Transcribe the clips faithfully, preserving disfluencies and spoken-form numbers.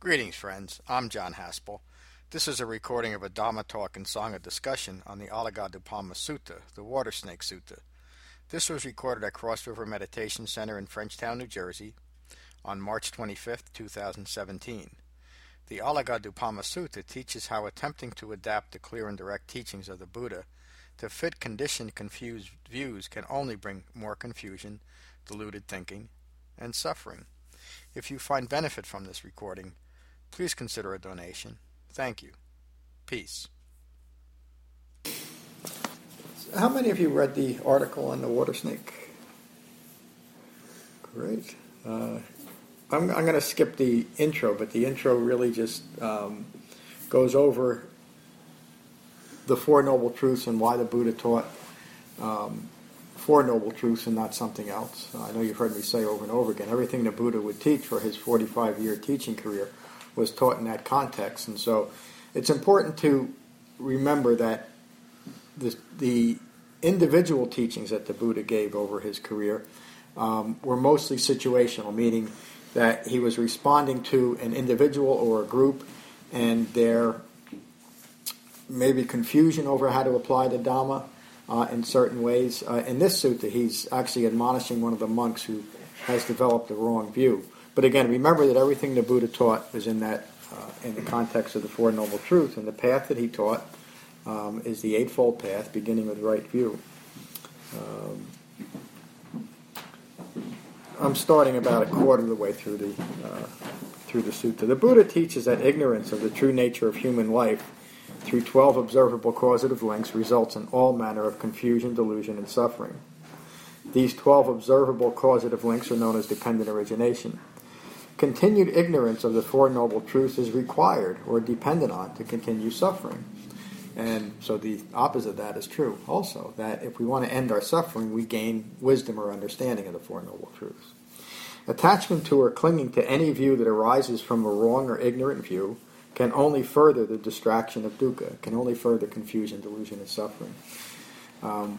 Greetings, friends. I'm John Haspel. This is a recording of a Dhamma talk and Sangha discussion on the Alagadupama Sutta, the Water Snake Sutta. This was recorded at Cross River Meditation Center in Frenchtown, New Jersey, on March twenty-fifth, two thousand seventeen. The Alagadupama Sutta teaches how attempting to adapt the clear and direct teachings of the Buddha to fit conditioned, confused views can only bring more confusion, deluded thinking, and suffering. If you find benefit from this recording, please consider a donation. Thank you. Peace. How many of you read the article on the water snake? Great. Uh, I'm, I'm going to skip the intro, but the intro really just um, goes over the Four Noble Truths and why the Buddha taught um, Four Noble Truths and not something else. I know you've heard me say over and over again, everything the Buddha would teach for his forty-five-year teaching career was taught in that context. And so it's important to remember that the, the individual teachings that the Buddha gave over his career um, were mostly situational, meaning that he was responding to an individual or a group and their maybe confusion over how to apply the Dhamma uh, in certain ways. Uh, in this sutta, he's actually admonishing one of the monks who has developed the wrong view. But again, remember that everything the Buddha taught was in that, uh, in the context of the Four Noble Truths, and the path that he taught um, is the Eightfold Path, beginning with right view. Um, I'm starting about a quarter of the way through the uh, through the sutta. The Buddha teaches that ignorance of the true nature of human life through twelve observable causative links results in all manner of confusion, delusion, and suffering. These twelve observable causative links are known as dependent origination. Continued ignorance of the Four Noble Truths is required or dependent on to continue suffering. And so the opposite of that is true also, that if we want to end our suffering, we gain wisdom or understanding of the Four Noble Truths. Attachment to or clinging to any view that arises from a wrong or ignorant view can only further the distraction of dukkha, can only further confusion, delusion, and suffering. Um,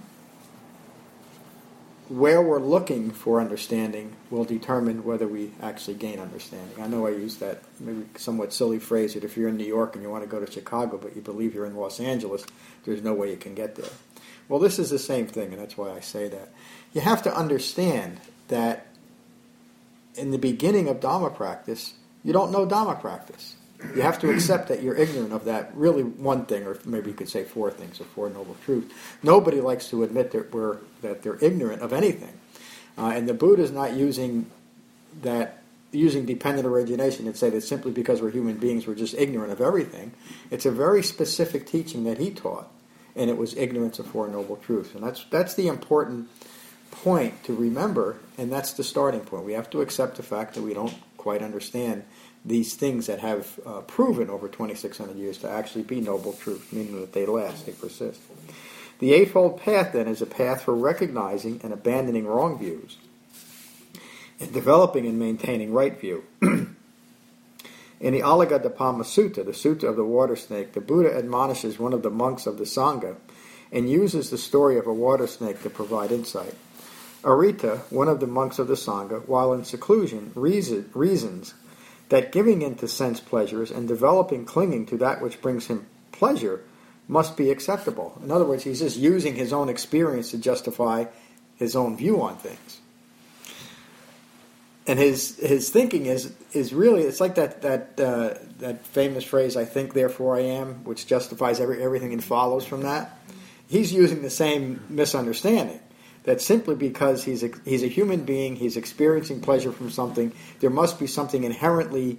where we're looking for understanding will determine whether we actually gain understanding. I know I use that maybe somewhat silly phrase that if you're in New York and you want to go to Chicago but you believe you're in Los Angeles, there's no way you can get there. Well, this is the same thing, and that's why I say that. You have to understand that in the beginning of Dhamma practice, you don't know Dhamma practice. You have to accept that you're ignorant of that really one thing, or maybe you could say four things, or four noble truths. Nobody likes to admit that we're that they're ignorant of anything, uh, and the Buddha is not using that using dependent origination to say that simply because we're human beings we're just ignorant of everything. It's a very specific teaching that he taught, and it was ignorance of Four Noble Truths, and that's that's the important point to remember, and that's the starting point. We have to accept the fact that we don't quite understand these things that have uh, proven over twenty-six hundred years to actually be noble truth, meaning that they last, they persist. The Eightfold Path, then, is a path for recognizing and abandoning wrong views and developing and maintaining right view. In the Alagadupama Sutta, the Sutta of the Water Snake, the Buddha admonishes one of the monks of the Sangha and uses the story of a water snake to provide insight. Arita, one of the monks of the Sangha, while in seclusion, reason, reasons that giving in to sense pleasures and developing clinging to that which brings him pleasure must be acceptable. In other words, he's just using his own experience to justify his own view on things. And his his thinking is is really, it's like that that uh, that famous phrase, I think, therefore I am, which justifies every, everything and follows from that. He's using the same misunderstanding. That simply because he's a, he's a human being, he's experiencing pleasure from something, there must be something inherently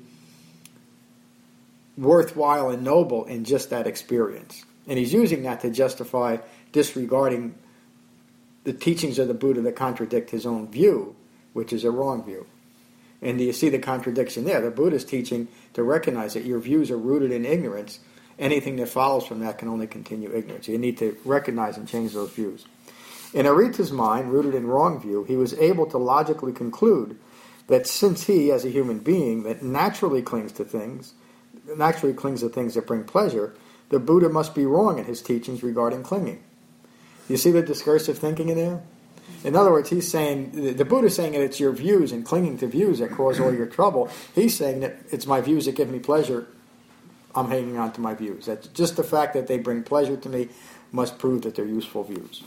worthwhile and noble in just that experience. And he's using that to justify disregarding the teachings of the Buddha that contradict his own view, which is a wrong view. And do you see the contradiction there? The Buddha is teaching to recognize that your views are rooted in ignorance. Anything that follows from that can only continue ignorance. You need to recognize and change those views. In Arita's mind, rooted in wrong view, he was able to logically conclude that since he, as a human being, that naturally clings to things, naturally clings to things that bring pleasure, the Buddha must be wrong in his teachings regarding clinging. You see the discursive thinking in there? In other words, he's saying, the, the Buddha's saying that it's your views and clinging to views that cause all your trouble. He's saying that it's my views that give me pleasure. I'm hanging on to my views. That just the fact that they bring pleasure to me must prove that they're useful views.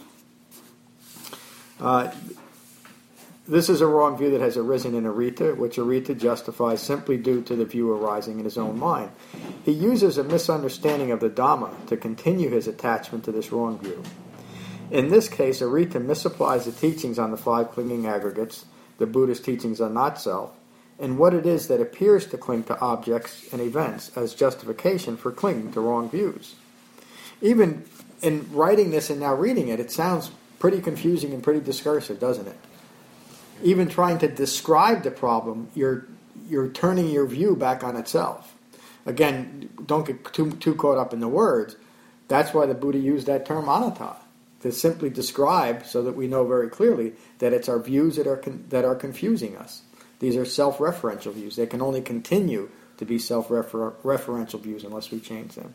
Uh, this is a wrong view that has arisen in Arita, which Arita justifies simply due to the view arising in his own mind. He uses a misunderstanding of the Dhamma to continue his attachment to this wrong view. In this case, Arita misapplies the teachings on the five clinging aggregates, the Buddhist teachings on not-self, and what it is that appears to cling to objects and events as justification for clinging to wrong views. Even in writing this and now reading it, it sounds pretty confusing and pretty discursive, doesn't it? Even trying to describe the problem, you're you're turning your view back on itself. Again, don't get too too caught up in the words. That's why the Buddha used that term anatta, to simply describe so that we know very clearly that it's our views that are con- that are confusing us. These are self-referential views. They can only continue to be self-referential views unless we change them.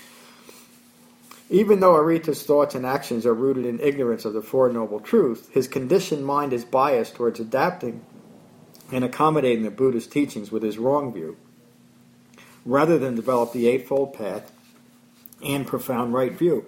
Even though Arita's thoughts and actions are rooted in ignorance of the Four Noble Truths, his conditioned mind is biased towards adapting and accommodating the Buddha's teachings with his wrong view, rather than develop the Eightfold Path and profound right view.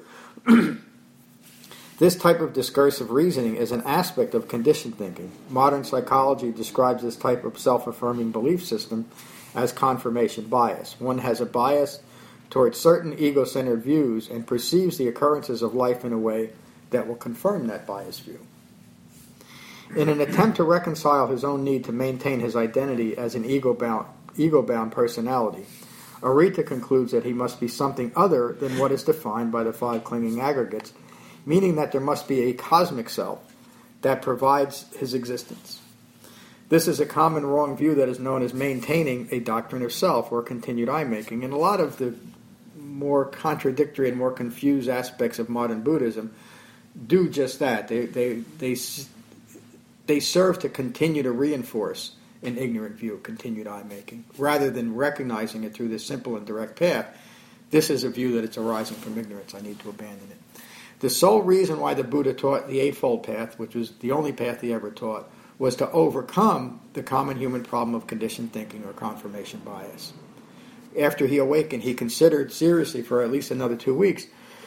This type of discursive reasoning is an aspect of conditioned thinking. Modern psychology describes this type of self-affirming belief system as confirmation bias. One has a bias towards certain ego-centered views and perceives the occurrences of life in a way that will confirm that biased view. In an attempt to reconcile his own need to maintain his identity as an ego-bound, ego-bound personality, Arita concludes that he must be something other than what is defined by the five clinging aggregates, meaning that there must be a cosmic self that provides his existence. This is a common wrong view that is known as maintaining a doctrine of self or continued I-making, and a lot of the more contradictory and more confused aspects of modern Buddhism do just that. They they they they serve to continue to reinforce an ignorant view of continued I-making, rather than recognizing it through this simple and direct path. This is a view that it's arising from ignorance. I need to abandon it. The sole reason why the Buddha taught the Eightfold Path, which was the only path he ever taught, was to overcome the common human problem of conditioned thinking or confirmation bias. After he awakened, he considered seriously for at least another two weeks,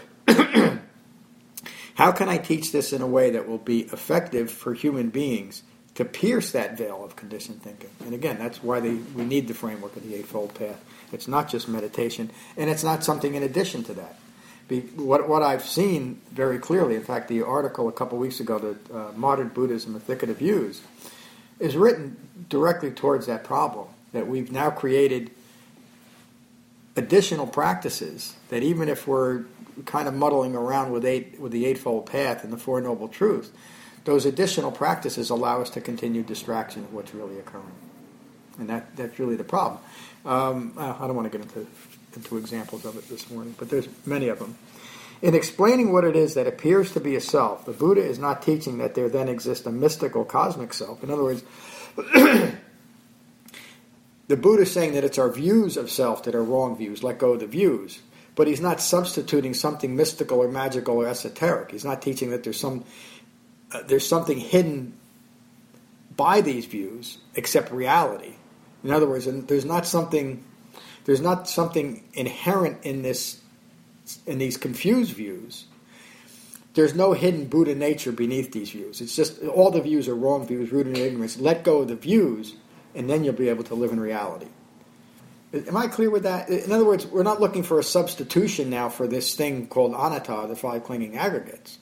how can I teach this in a way that will be effective for human beings to pierce that veil of conditioned thinking? And again, that's why they, we need the framework of the Eightfold Path. It's not just meditation, and it's not something in addition to that. Be, what, what I've seen very clearly, in fact, the article a couple weeks ago, the uh, Modern Buddhism, A Thicket of Views, is written directly towards that problem, that we've now created additional practices that even if we're kind of muddling around with eight with the Eightfold Path and the Four Noble Truths, those additional practices allow us to continue distraction of what's really occurring. And that that's really the problem. Um, I don't want to get into, into examples of it this morning, but there's many of them. In explaining what it is that appears to be a self, the Buddha is not teaching that there then exists a mystical cosmic self. In other words, the Buddha is saying that it's our views of self that are wrong views. Let go of the views. But he's not substituting something mystical or magical or esoteric. He's not teaching that there's some uh, there's something hidden by these views except reality. In other words, there's not something there's not something inherent in this in these confused views. There's no hidden Buddha nature beneath these views. It's just all the views are wrong views, rooted in ignorance. Let go of the views, and then you'll be able to live in reality. Am I clear with that? In other words, we're not looking for a substitution now for this thing called anatta, the five clinging aggregates.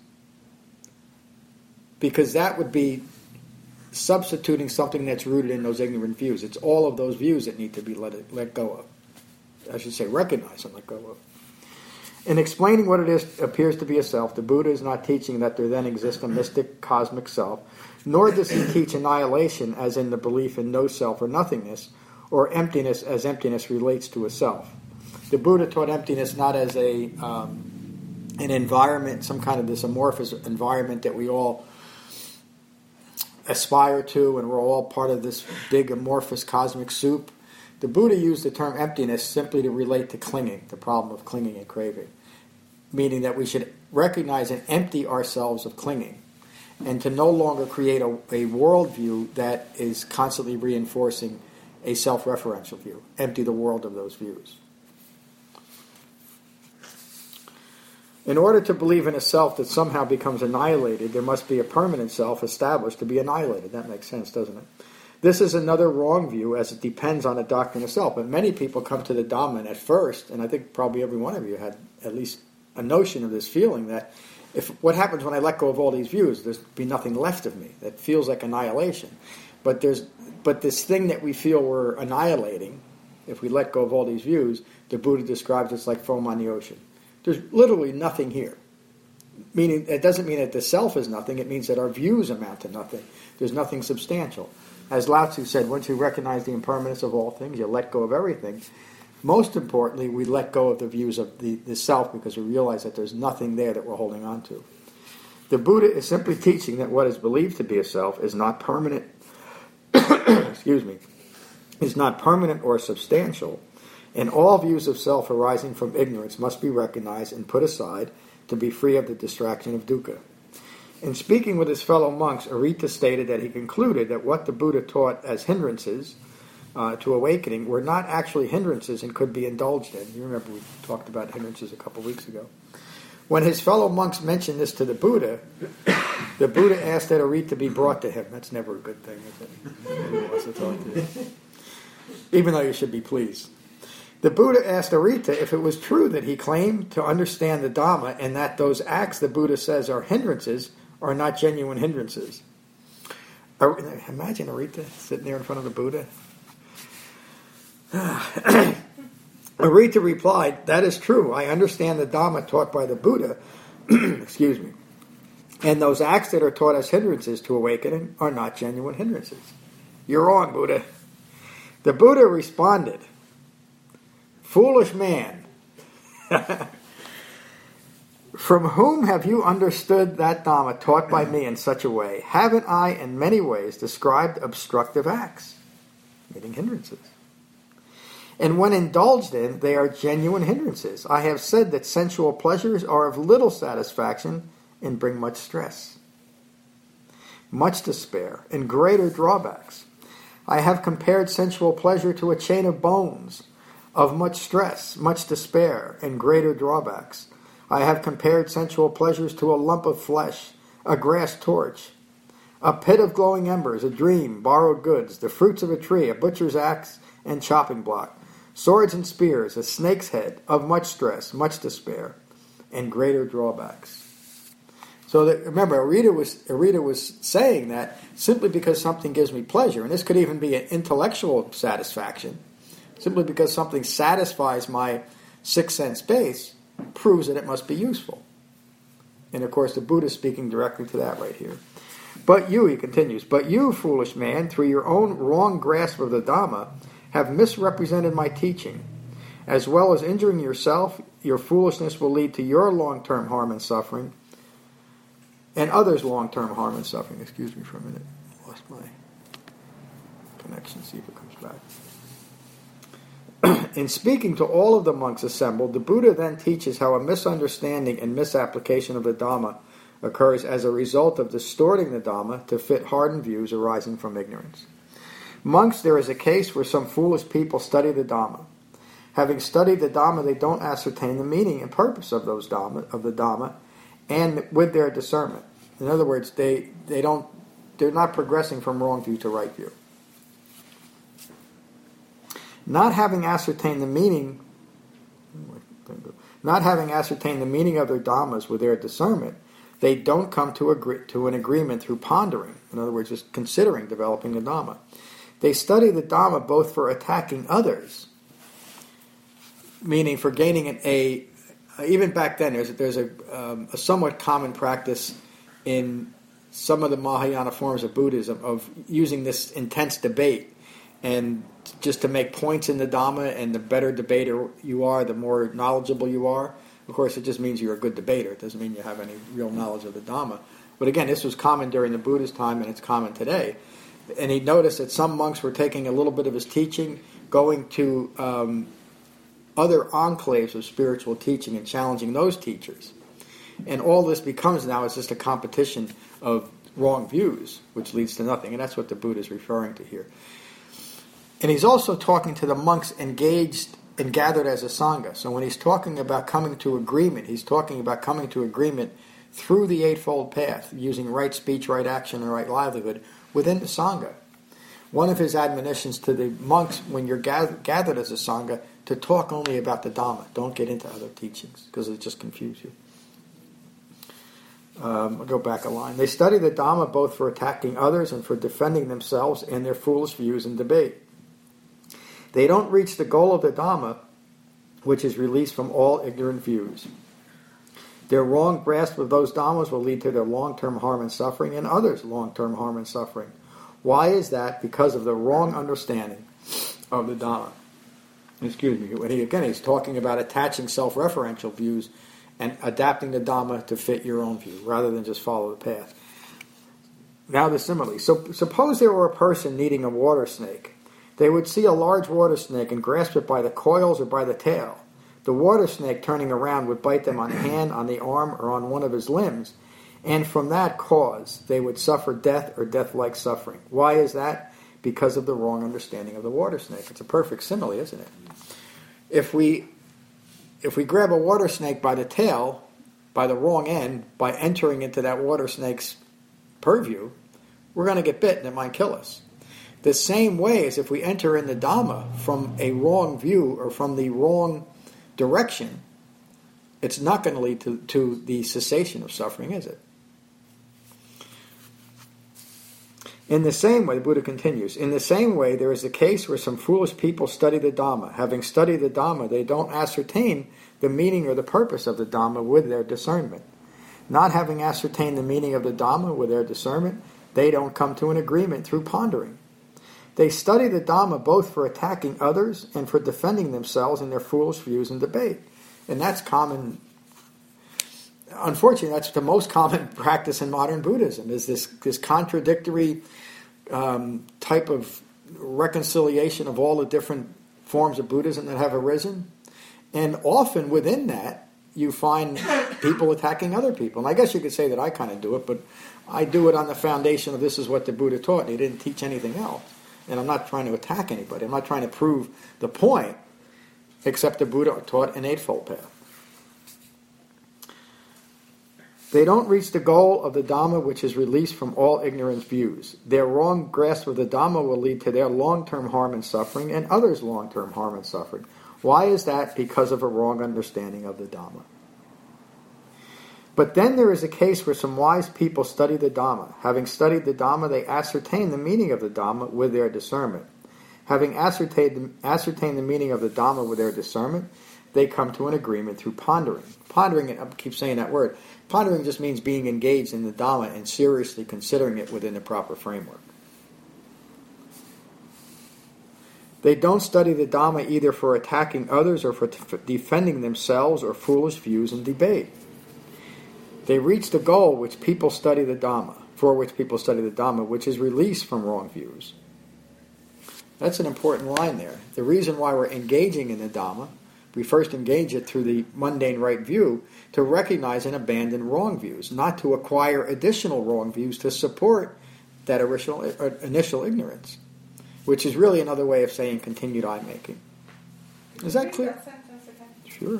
Because that would be substituting something that's rooted in those ignorant views. It's all of those views that need to be let, let go of. I should say recognize and let go of. In explaining what it is appears to be a self, the Buddha is not teaching that there then exists a mystic cosmic self, nor does he teach annihilation as in the belief in no self or nothingness, or emptiness as emptiness relates to a self. The Buddha taught emptiness not as a um, an environment, some kind of this amorphous environment that we all aspire to, and we're all part of this big amorphous cosmic soup. The Buddha used the term emptiness simply to relate to clinging, the problem of clinging and craving, meaning that we should recognize and empty ourselves of clinging. and to no longer create a, a worldview that is constantly reinforcing a self-referential view. Empty the world of those views. In order to believe in a self that somehow becomes annihilated, there must be a permanent self established to be annihilated. That makes sense, doesn't it? This is another wrong view, as it depends on a doctrine of self. But many people come to the Dhamma at first, and I think probably every one of you had at least a notion of this feeling that if what happens when I let go of all these views, there's be nothing left of me. That feels like annihilation. But there's but this thing that we feel we're annihilating, if we let go of all these views, the Buddha describes it like foam on the ocean. There's literally nothing here. Meaning, it doesn't mean that the self is nothing. It means that our views amount to nothing. There's nothing substantial. As Lao Tzu said, once you recognize the impermanence of all things, you let go of everything. Most importantly, we let go of the views of the, the self because we realize that there's nothing there that we're holding on to. The Buddha is simply teaching that what is believed to be a self is not permanent, excuse me, is not permanent or substantial, and all views of self arising from ignorance must be recognized and put aside to be free of the distraction of dukkha. In speaking with his fellow monks, Arita stated that he concluded that what the Buddha taught as hindrances uh, to awakening were not actually hindrances and could be indulged in. You remember we talked about hindrances a couple weeks ago. When his fellow monks mentioned this to the Buddha, the Buddha asked that Arita be brought to him. That's never a good thing, is it? Nobody wants to talk to you. Even though you should be pleased. The Buddha asked Arita if it was true that he claimed to understand the Dhamma and that those acts the Buddha says are hindrances are not genuine hindrances. Imagine Arita sitting there in front of the Buddha. Arita replied, "That is true. I understand the Dhamma taught by the Buddha, excuse me, and those acts that are taught as hindrances to awakening are not genuine hindrances." You're wrong, Buddha. The Buddha responded, "Foolish man, from whom have you understood that Dhamma taught by me in such a way? Haven't I in many ways described obstructive acts," meaning hindrances, "and when indulged in, they are genuine hindrances. I have said that sensual pleasures are of little satisfaction and bring much stress, much despair, and greater drawbacks. I have compared sensual pleasure to a chain of bones, of much stress, much despair, and greater drawbacks. I have compared sensual pleasures to a lump of flesh, a grass torch, a pit of glowing embers, a dream, borrowed goods, the fruits of a tree, a butcher's axe and chopping block, swords and spears, a snake's head, of much stress, much despair, and greater drawbacks." So that, remember, Arita was, Arita was saying that simply because something gives me pleasure, and this could even be an intellectual satisfaction, simply because something satisfies my sixth sense base, proves that it must be useful. And of course, the Buddha is speaking directly to that right here. "But you," he continues, "but you, foolish man, through your own wrong grasp of the Dhamma, have misrepresented my teaching. As well as injuring yourself, your foolishness will lead to your long-term harm and suffering, and others' long-term harm and suffering." Excuse me for a minute. I lost my connection. See if it comes back. In speaking to all of the monks assembled, the Buddha then teaches how a misunderstanding and misapplication of the Dhamma occurs as a result of distorting the Dhamma to fit hardened views arising from ignorance. "Monks, there is a case where some foolish people study the Dhamma. Having studied the Dhamma, they don't ascertain the meaning and purpose of those Dhamma, of the Dhamma, and with their discernment. In other words, they, they don't they're not progressing from wrong view to right view. Not having ascertained the meaning, not having ascertained the meaning of their dhammas with their discernment, they don't come to agree, to an agreement through pondering. In other words, just considering developing the dhamma. They study the dhamma both for attacking others, meaning for gaining an a. Even back then, there's there's a, um, a somewhat common practice in some of the Mahayana forms of Buddhism of using this intense debate, and just to make points in the Dhamma, and the better debater you are, the more knowledgeable you are. Of course, it just means you're a good debater. It doesn't mean you have any real knowledge of the Dhamma. But again, this was common during the Buddha's time, and it's common today. And he noticed that some monks were taking a little bit of his teaching, going to um, other enclaves of spiritual teaching and challenging those teachers. And all this becomes now is just a competition of wrong views, which leads to nothing. And that's what the Buddha is referring to here. And he's also talking to the monks engaged and gathered as a sangha. So when he's talking about coming to agreement, he's talking about coming to agreement through the Eightfold Path, using right speech, right action, and right livelihood within the sangha. One of his admonitions to the monks when you're gathered as a sangha, to talk only about the Dhamma. Don't get into other teachings, because it just confuse you. Um, I'll go back a line. They study the Dhamma both for attacking others and for defending themselves and their foolish views in debate. They don't reach the goal of the Dhamma, which is released from all ignorant views. Their wrong grasp of those Dhammas will lead to their long-term harm and suffering and others' long-term harm and suffering. Why is that? Because of the wrong understanding of the Dhamma. Excuse me. When he, again, he's talking about attaching self-referential views and adapting the Dhamma to fit your own view, rather than just follow the path. Now the simile. So suppose there were a person needing a water snake. They would see a large water snake and grasp it by the coils or by the tail. The water snake, turning around, would bite them on the hand, on the arm, or on one of his limbs. And from that cause, they would suffer death or death-like suffering. Why is that? Because of the wrong understanding of the water snake. It's a perfect simile, isn't it? If we if we grab a water snake by the tail, by the wrong end, by entering into that water snake's purview, we're going to get bit and it might kill us. The same way as if we enter in the Dhamma from a wrong view or from the wrong direction, it's not going to lead to, to the cessation of suffering, is it? In the same way, the Buddha continues, in the same way, there is a case where some foolish people study the Dhamma. Having studied the Dhamma, they don't ascertain the meaning or the purpose of the Dhamma with their discernment. Not having ascertained the meaning of the Dhamma with their discernment, they don't come to an agreement through pondering. They study the Dhamma both for attacking others and for defending themselves in their foolish views and debate. And that's common. Unfortunately, that's the most common practice in modern Buddhism, is this, this contradictory um, type of reconciliation of all the different forms of Buddhism that have arisen. And often within that, you find people attacking other people. And I guess you could say that I kind of do it, but I do it on the foundation of this is what the Buddha taught, and he didn't teach anything else. And I'm not trying to attack anybody. I'm not trying to prove the point, except the Buddha taught an Eightfold Path. They don't reach the goal of the Dhamma, which is released from all ignorant views. Their wrong grasp of the Dhamma will lead to their long-term harm and suffering and others' long-term harm and suffering. Why is that? Because of a wrong understanding of the Dhamma. But then there is a case where some wise people study the Dhamma. Having studied the Dhamma, they ascertain the meaning of the Dhamma with their discernment. Having ascertained the, ascertained the meaning of the Dhamma with their discernment, they come to an agreement through pondering. Pondering, I keep saying that word, pondering just means being engaged in the Dhamma and seriously considering it within the proper framework. They don't study the Dhamma either for attacking others or for t- defending themselves or foolish views in debate. They reach the goal which people study the Dhamma, for which people study the Dhamma, which is release from wrong views. That's an important line there. The reason why we're engaging in the Dhamma, we first engage it through the mundane right view to recognize and abandon wrong views, not to acquire additional wrong views to support that original, uh, initial ignorance, which is really another way of saying continued eye-making. Is that clear? That sentence again. Sure.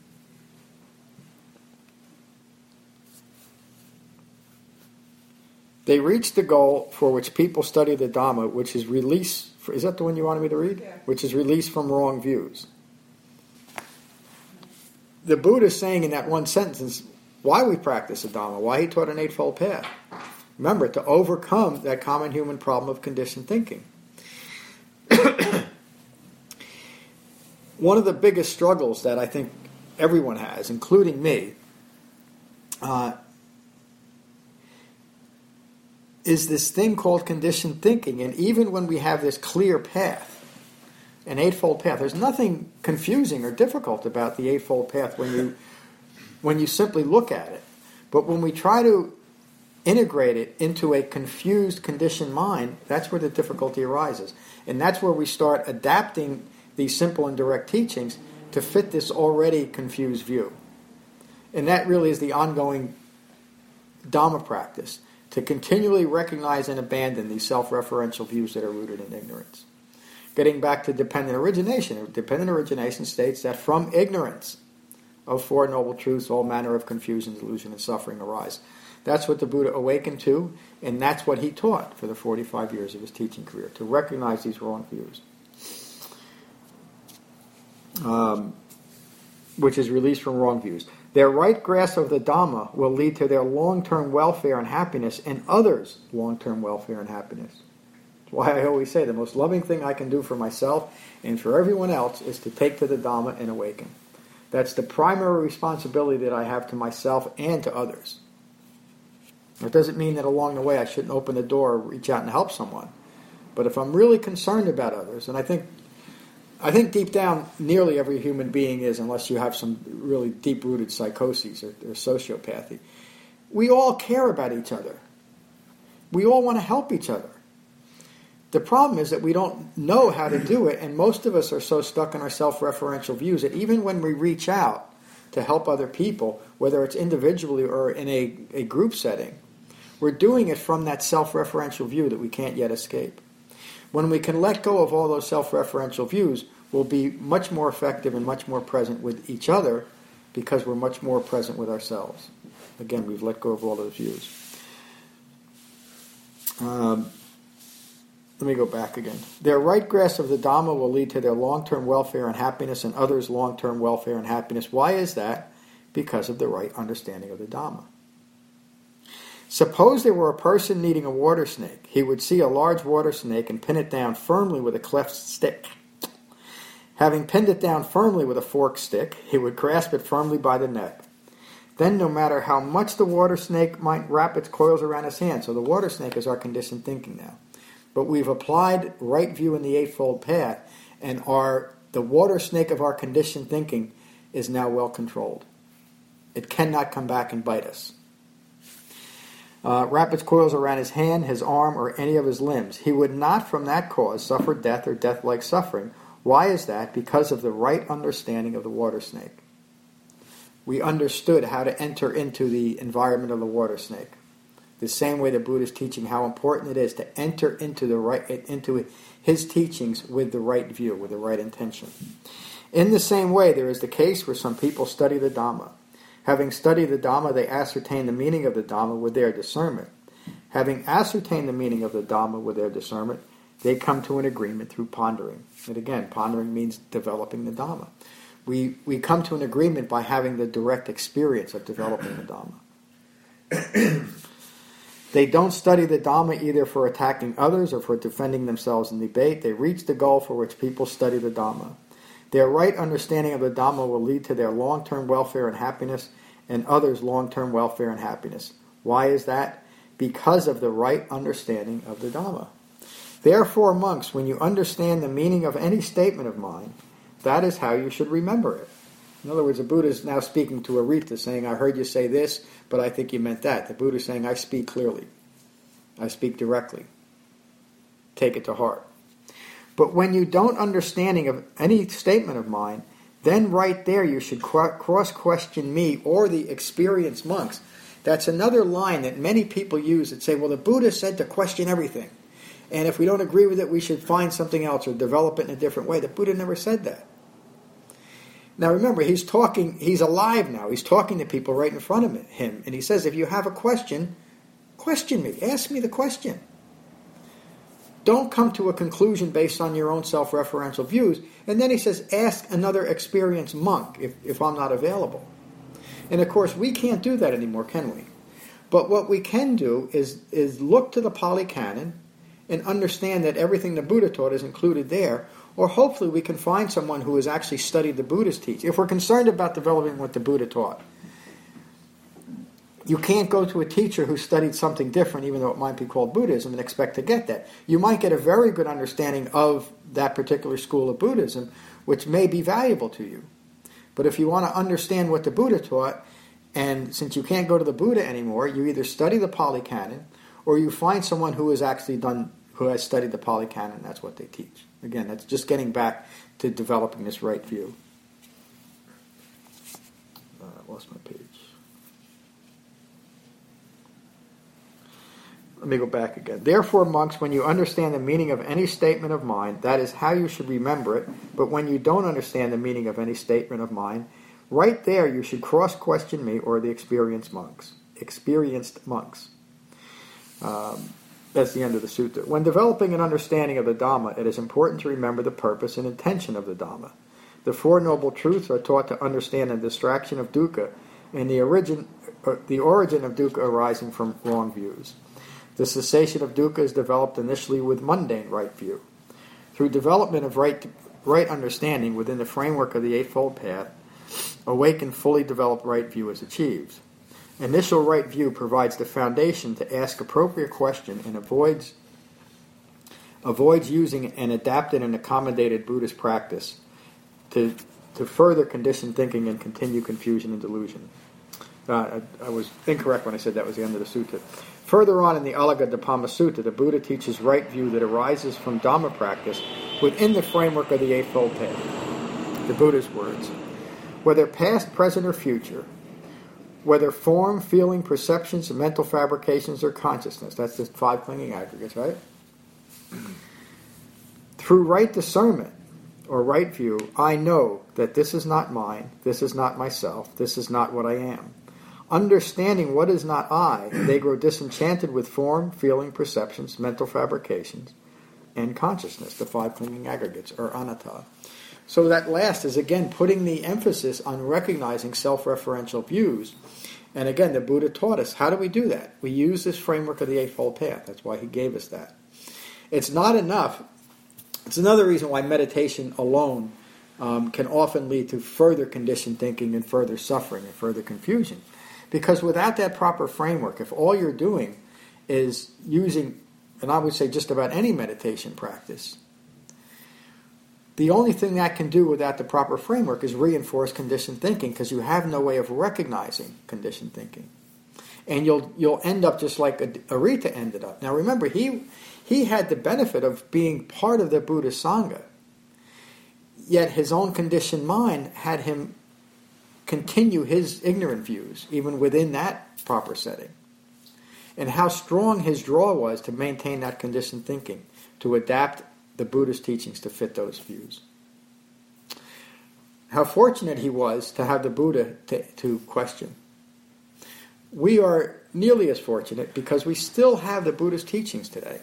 They reach the goal for which people study the Dhamma, which is release. Is that the one you wanted me to read? Yeah. Which is release from wrong views. The Buddha is saying in that one sentence why we practice the Dhamma, why he taught an Eightfold Path. Remember, to overcome that common human problem of conditioned thinking. One of the biggest struggles that I think everyone has, including me, uh, is this thing called conditioned thinking. And even when we have this clear path, an Eightfold Path, there's nothing confusing or difficult about the Eightfold Path when you when you simply look at it. But when we try to integrate it into a confused, conditioned mind, that's where the difficulty arises. And that's where we start adapting these simple and direct teachings to fit this already confused view. And that really is the ongoing Dhamma practice. to continually recognize and abandon these self-referential views that are rooted in ignorance. Getting back to dependent origination, dependent origination states that from ignorance of Four Noble Truths, all manner of confusion, delusion, and suffering arise. That's what the Buddha awakened to, and that's what he taught for the forty-five years of his teaching career, to recognize these wrong views. Um, which is released from wrong views. Their right grasp of the Dhamma will lead to their long-term welfare and happiness and others' long-term welfare and happiness. That's why I always say the most loving thing I can do for myself and for everyone else is to take to the Dhamma and awaken. That's the primary responsibility that I have to myself and to others. It doesn't mean that along the way I shouldn't open the door or reach out and help someone. But if I'm really concerned about others, and I think I think deep down nearly every human being is, unless you have some really deep-rooted psychoses or, or sociopathy, we all care about each other. We all want to help each other. The problem is that we don't know how to do it, and most of us are so stuck in our self-referential views that even when we reach out to help other people, whether it's individually or in a, a group setting, we're doing it from that self-referential view that we can't yet escape. When we can let go of all those self-referential views, we'll be much more effective and much more present with each other because we're much more present with ourselves. Again, we've let go of all those views. Um, let me go back again. Their right grasp of the Dhamma will lead to their long-term welfare and happiness and others' long-term welfare and happiness. Why is that? Because of the right understanding of the Dhamma. Suppose there were a person needing a water snake. He would see a large water snake and pin it down firmly with a cleft stick. Having pinned it down firmly with a forked stick, he would grasp it firmly by the neck. Then, no matter how much the water snake might wrap its coils around his hand, so the water snake is our conditioned thinking now. But we've applied right view in the Eightfold Path, and our the water snake of our conditioned thinking is now well controlled. It cannot come back and bite us. Uh, wrap its coils around his hand, his arm, or any of his limbs. He would not from that cause suffer death or death-like suffering. Why is that? Because of the right understanding of the water snake. We understood how to enter into the environment of the water snake. The same way the Buddha is teaching how important it is to enter into the right into his teachings with the right view, with the right intention. In the same way, there is the case where some people study the Dhamma. Having studied the Dhamma, they ascertain the meaning of the Dhamma with their discernment. Having ascertained the meaning of the Dhamma with their discernment, they come to an agreement through pondering. And again, pondering means developing the Dhamma. We we come to an agreement by having the direct experience of developing the Dhamma. They don't study the Dhamma either for attacking others or for defending themselves in debate. They reach the goal for which people study the Dhamma. Their right understanding of the Dhamma will lead to their long-term welfare and happiness and others' long-term welfare and happiness. Why is that? Because of the right understanding of the Dhamma. Therefore, monks, when you understand the meaning of any statement of mine, that is how you should remember it. In other words, the Buddha is now speaking to Arita, saying, I heard you say this, but I think you meant that. The Buddha is saying, I speak clearly. I speak directly. Take it to heart. But when you don't understanding of any statement of mine, then right there you should cross-question me or the experienced monks. That's another line that many people use that say, well, the Buddha said to question everything. And if we don't agree with it, we should find something else or develop it in a different way. The Buddha never said that. Now remember, he's talking, he's alive now. He's talking to people right in front of him. And he says, if you have a question, question me. Ask me the question. Don't come to a conclusion based on your own self-referential views. And then he says, ask another experienced monk if, if I'm not available. And of course, we can't do that anymore, can we? But what we can do is, is look to the Pali Canon and understand that everything the Buddha taught is included there. Or hopefully we can find someone who has actually studied the Buddha's teaching. If we're concerned about developing what the Buddha taught, you can't go to a teacher who studied something different, even though it might be called Buddhism, and expect to get that. You might get a very good understanding of that particular school of Buddhism, which may be valuable to you. But if you want to understand what the Buddha taught, and since you can't go to the Buddha anymore, you either study the Pali Canon, or you find someone who has actually done, who has studied the Pali Canon, that's what they teach. Again, that's just getting back to developing this right view. Uh, I lost my page. let me go back again. Therefore, monks, when you understand the meaning of any statement of mine, that is how you should remember it. But when you don't understand the meaning of any statement of mine, right there you should cross-question me or the experienced monks. Experienced monks. Um, that's the end of the sutta. When developing an understanding of the Dhamma, it is important to remember the purpose and intention of the Dhamma. The Four Noble Truths are taught to understand the distraction of dukkha and the origin, uh, the origin of dukkha arising from wrong views. The cessation of dukkha is developed initially with mundane right view. Through development of right, right understanding within the framework of the Eightfold Path, awakened, fully developed right view is achieved. Initial right view provides the foundation to ask appropriate questions and avoids, avoids using an adapted and accommodated Buddhist practice to, to further condition thinking and continue confusion and delusion. Uh, I, I was incorrect when I said that was the end of the sutta. Further on in the Alagadappamma Sutta, the Buddha teaches right view that arises from Dhamma practice within the framework of the Eightfold Path. The Buddha's words, whether past, present, or future, whether form, feeling, perceptions, mental fabrications, or consciousness, that's the five clinging aggregates, right? Through right discernment, or right view, I know that this is not mine, this is not myself, this is not what I am. Understanding what is not I, they grow disenchanted with form, feeling, perceptions, mental fabrications, and consciousness, the five clinging aggregates, or anatta. So that last is, again, putting the emphasis on recognizing self-referential views. And again, the Buddha taught us, how do we do that? We use this framework of the Eightfold Path. That's why he gave us that. It's not enough. It's another reason why meditation alone um, can often lead to further conditioned thinking and further suffering and further confusion. Because without that proper framework, if all you're doing is using, and I would say just about any meditation practice, the only thing that can do without the proper framework is reinforce conditioned thinking, because you have no way of recognizing conditioned thinking. And you'll you'll end up just like Arita ended up. Now remember, he he had the benefit of being part of the Buddha Sangha, yet his own conditioned mind had him continue his ignorant views, even within that proper setting. And how strong his draw was to maintain that conditioned thinking, to adapt the Buddha's teachings to fit those views. How fortunate he was to have the Buddha to, to question. We are nearly as fortunate because we still have the Buddha's teachings today.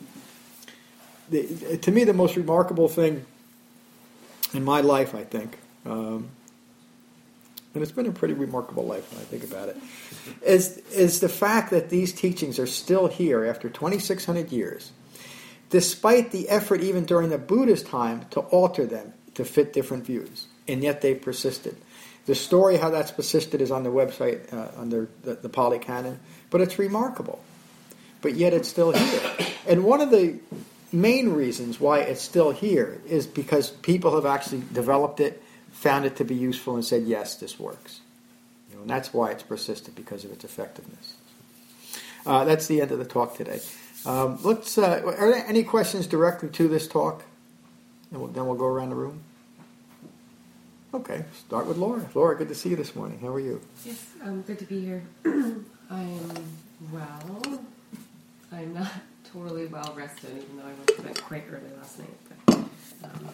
The, to me, the most remarkable thing in my life, I think, um, and it's been a pretty remarkable life when I think about it, is, is the fact that these teachings are still here after twenty-six hundred years, despite the effort even during the Buddha's time to alter them to fit different views, and yet they've persisted. The story how that's persisted is on the website uh, under the, the Pali Canon, but it's remarkable. But yet it's still here. And one of the main reasons why it's still here is because people have actually developed it, found it to be useful, and said, yes, this works. You know, and that's why it's persisted, because of its effectiveness. Uh, that's the end of the talk today. Um, let's. Uh, are there any questions directly to this talk? And we'll, then we'll go around the room. Okay, start with Laura. Laura, good to see you this morning. How are you? Yes, um, good to be here. I am well. I'm not totally well rested, even though I went to bed quite early last night. But, um,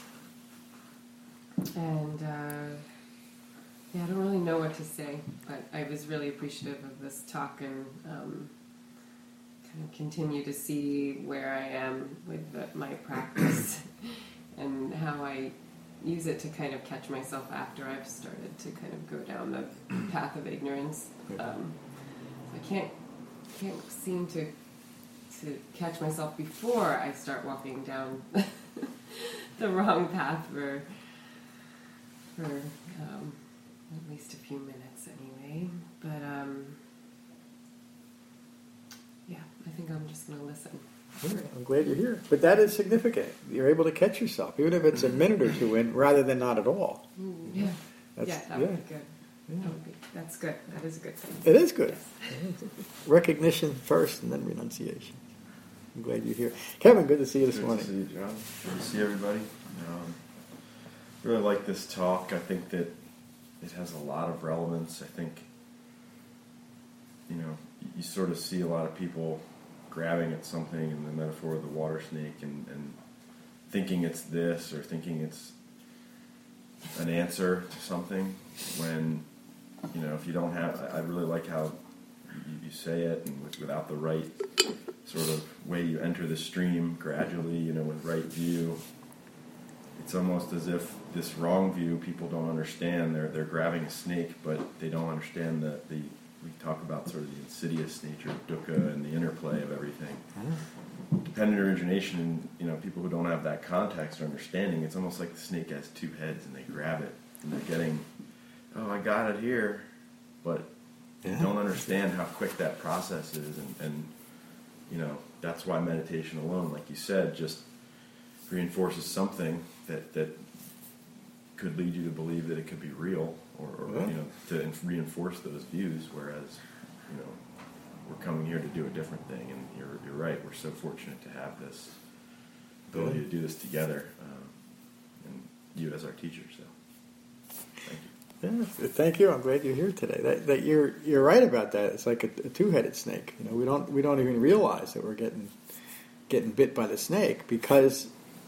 and uh, yeah, I don't really know what to say, but I was really appreciative of this talk and um, kind of continue to see where I am with the, my practice and how I use it to kind of catch myself after I've started to kind of go down the path of ignorance. Um, I can't can't seem to to catch myself before I start walking down the wrong path for for um, at least a few minutes anyway. But um, yeah, I think I'm just going to listen. I'm glad you're here. But that is significant. You're able to catch yourself, even if it's a minute or two in, rather than not at all. Yeah, That's, yeah, that yeah. would be good. Yeah. That would be, that's good. That is a good thing. It is good. Yes. Recognition first and then renunciation. I'm glad you're here. Kevin, good to see you this good morning. Good to see you, John. Good to see everybody. Um, really like this talk. I think that it has a lot of relevance. I think, you know, you sort of see a lot of people grabbing at something in the metaphor of the water snake and, and thinking it's this or thinking it's an answer to something when, you know, if you don't have, I really like how you, you say it, and with, without the right sort of way you enter the stream gradually, you know, with right view, it's almost as if this wrong view people don't understand. They're they're grabbing a snake, but they don't understand the, the we talk about sort of the insidious nature of dukkha and the interplay of everything. Dependent origination, and you know, people who don't have that context or understanding, it's almost like the snake has two heads, and they grab it, and they're getting, oh, I got it here, but Yeah. they don't understand how quick that process is, and, and you know, that's why meditation alone, like you said, just reinforces something that that could lead you to believe that it could be real, or, or Yeah. you know, to reinforce those views. Whereas, you know, we're coming here to do a different thing, and you're you're right. We're so fortunate to have this ability Yeah. to do this together, um, and you as our teacher. So, thank you. Yeah, thank you. I'm glad you're here today. That, that you're you're right about that. It's like a, a two-headed snake. You know, we don't we don't even realize that we're getting getting bit by the snake because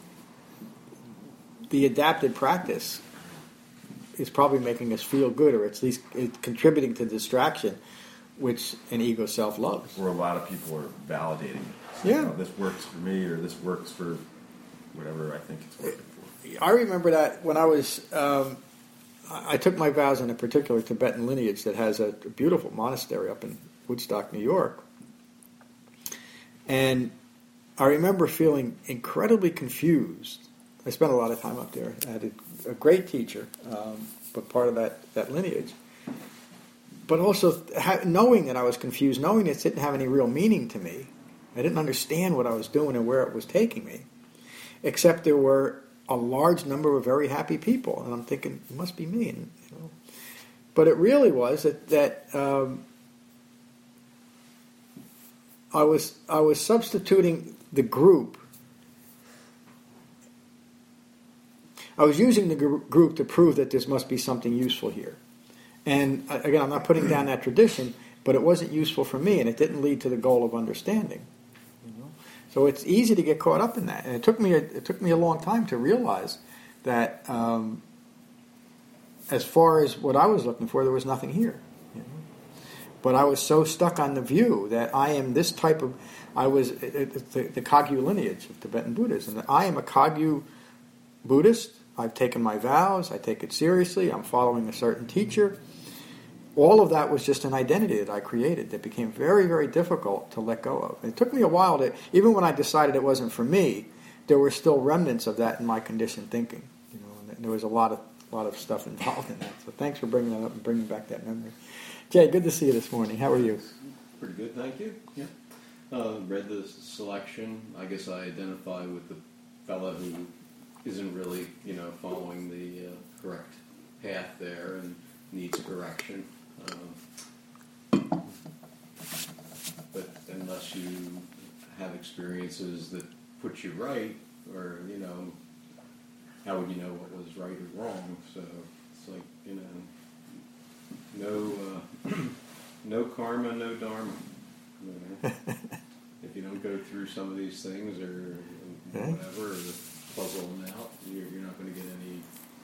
the adapted practice is probably making us feel good, or at least it's contributing to distraction, which an ego self loves. Where a lot of people are validating it. So, Yeah. you know, this works for me, or this works for whatever I think it's working for. I remember that when I was, um, I I took my vows in a particular Tibetan lineage that has a beautiful monastery up in Woodstock, New York. And I remember feeling incredibly confused. I spent a lot of time up there. I had a, a great teacher, um, but part of that, that lineage. But also ha- knowing that I was confused, knowing it didn't have any real meaning to me. I didn't understand what I was doing and where it was taking me, except there were a large number of very happy people, and I'm thinking it must be me. And, you know. But it really was that that um, I was I was substituting the group. I was using the gr- group to prove that there must be something useful here. And uh, again, I'm not putting down that tradition, but it wasn't useful for me, and it didn't lead to the goal of understanding. You know? So it's easy to get caught up in that, and it took me a, it took me a long time to realize that um, as far as what I was looking for, there was nothing here. You know? But I was so stuck on the view that I am this type of, I was it, it, the, the Kagyu lineage of Tibetan Buddhism, that I am a Kagyu Buddhist. I've taken my vows. I take it seriously. I'm following a certain teacher. All of that was just an identity that I created that became very, very difficult to let go of. It took me a while to, even when I decided it wasn't for me, there were still remnants of that in my conditioned thinking. You know, and there was a lot of, lot of stuff involved in that. So thanks for bringing that up and bringing back that memory. Jay, good to see you this morning. How are you? Pretty good, thank you. Yeah. Uh, read the selection. I guess I identify with the fella who isn't really, you know, following the uh, correct path there and needs correction. Um, but unless you have experiences that put you right, or, you know, how would you know what was right or wrong? So it's like, you know, no, uh, no karma, no dharma. You know? If you don't go through some of these things or whatever, or puzzle them out, you're, you're not going to get any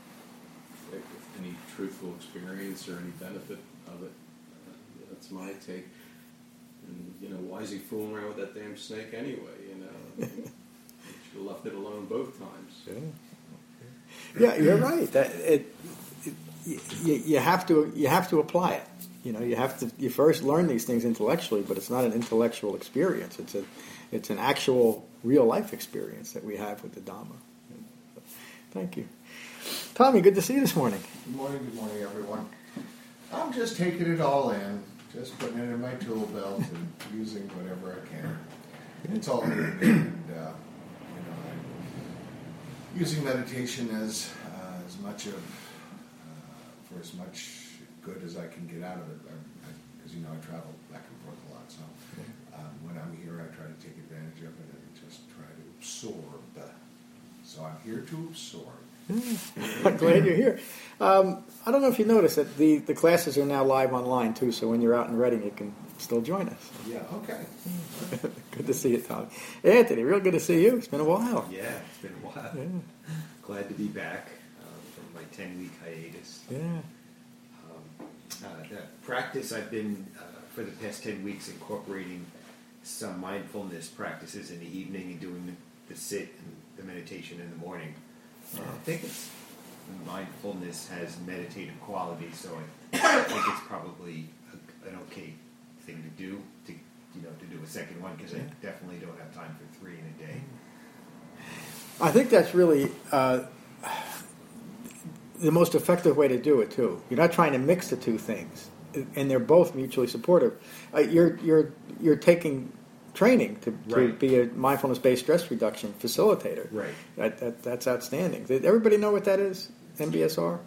any truthful experience or any benefit of it. Uh, that's my take. And, you know, why is he fooling around with that damn snake anyway? You know, I mean, he should have left it alone both times. Yeah, yeah, you're right. That it, it you, you have to you have to apply it. You know, you have to you first learn these things intellectually, but it's not an intellectual experience. It's a it's an actual real life experience that we have with the Dhamma. Thank you, Tommy. Good to see you this morning. Good morning, good morning, everyone. I'm just taking it all in, just putting it in my tool belt and using whatever I can. It's all new to me, and uh, you know, I'm using meditation as uh, as much of uh, for as much good as I can get out of it. I, I, as you know, I travel back and forth a lot, so um, when I'm here, I try to take advantage of it and just try to absorb. So I'm here to absorb. I'm glad you're here. Um, I don't know if you noticed that the, the classes are now live online too, so when you're out in Reading, you can still join us. Yeah, okay. Good to see you, Tommy. Anthony, real good to see you. It's been a while. Yeah, it's been a while. Yeah. Glad to be back uh, from my ten-week hiatus. Yeah. Um, uh, the practice I've been, uh, for the past ten weeks, incorporating some mindfulness practices in the evening and doing the, the sit and the meditation in the morning. Uh, I think it's, mindfulness has meditative qualities, so I, I think it's probably a, an okay thing to do, to you know, to do a second one, because I definitely don't have time for three in a day. I think that's really uh, the most effective way to do it too. You're not trying to mix the two things, and they're both mutually supportive. Uh, you're you're you're taking training to, to Right. be a mindfulness-based stress reduction facilitator. Right. That, that that's outstanding. Did everybody know what that is? M B S R.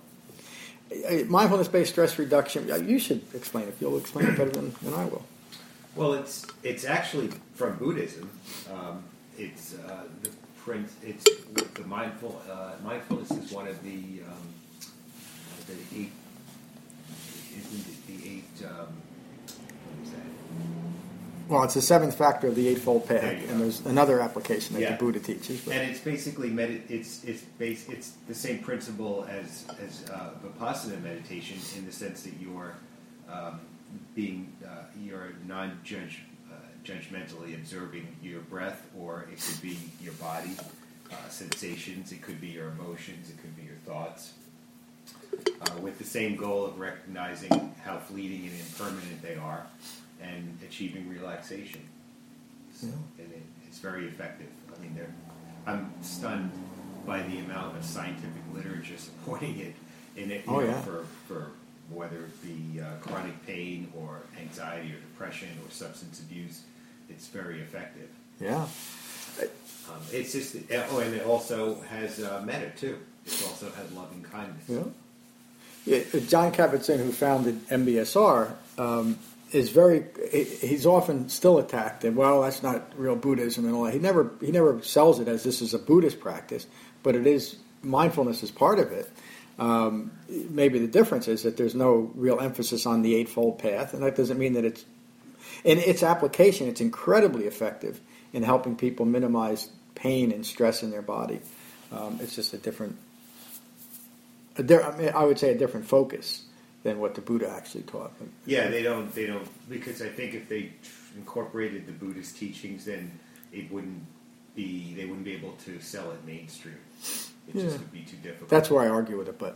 Uh, Mindfulness-based stress reduction. uh, You should explain it. You'll explain it better than, than I will. Well, it's it's actually from Buddhism. Um, it's uh, the print. It's the mindful uh, mindfulness is one of the um, the eight. Isn't it the eight? Um, what is that? Well, it's the seventh factor of the Eightfold Path, There you and go. there's another application that Yeah. the Buddha teaches. But And it's basically medi- it's it's base it's the same principle as as uh, Vipassana meditation in the sense that you're um, being uh, you're non-judge uh, judgmentally observing your breath, or it could be your body uh, sensations, it could be your emotions, it could be your thoughts, uh, with the same goal of recognizing how fleeting and impermanent they are, and achieving relaxation. So, and it, it's very effective. I mean, they're, I'm stunned by the amount of scientific literature supporting it in it, you Oh, know, yeah. for, for whether it be uh, chronic pain or anxiety or depression or substance abuse. It's very effective. yeah. Um, it's just, oh, and it also has uh, metta too. It also has loving kindness. Yeah. Yeah, John Kabat-Zinn, who founded M B S R, um, is very. he- He's often still attacked, and well, that's not real Buddhism and all that. He never he never sells it as this is a Buddhist practice, but it is. Mindfulness is part of it. Um, maybe the difference is that there's no real emphasis on the Eightfold Path, and that doesn't mean that it's in its application. It's incredibly effective in helping people minimize pain and stress in their body. Um, it's just a different. A di- I, mean, I would say a different focus than what the Buddha actually taught. Yeah, they don't. They don't because I think if they incorporated the Buddhist teachings, then it wouldn't be. They wouldn't be able to sell it mainstream. It Yeah. just would be too difficult. That's where I argue with it, but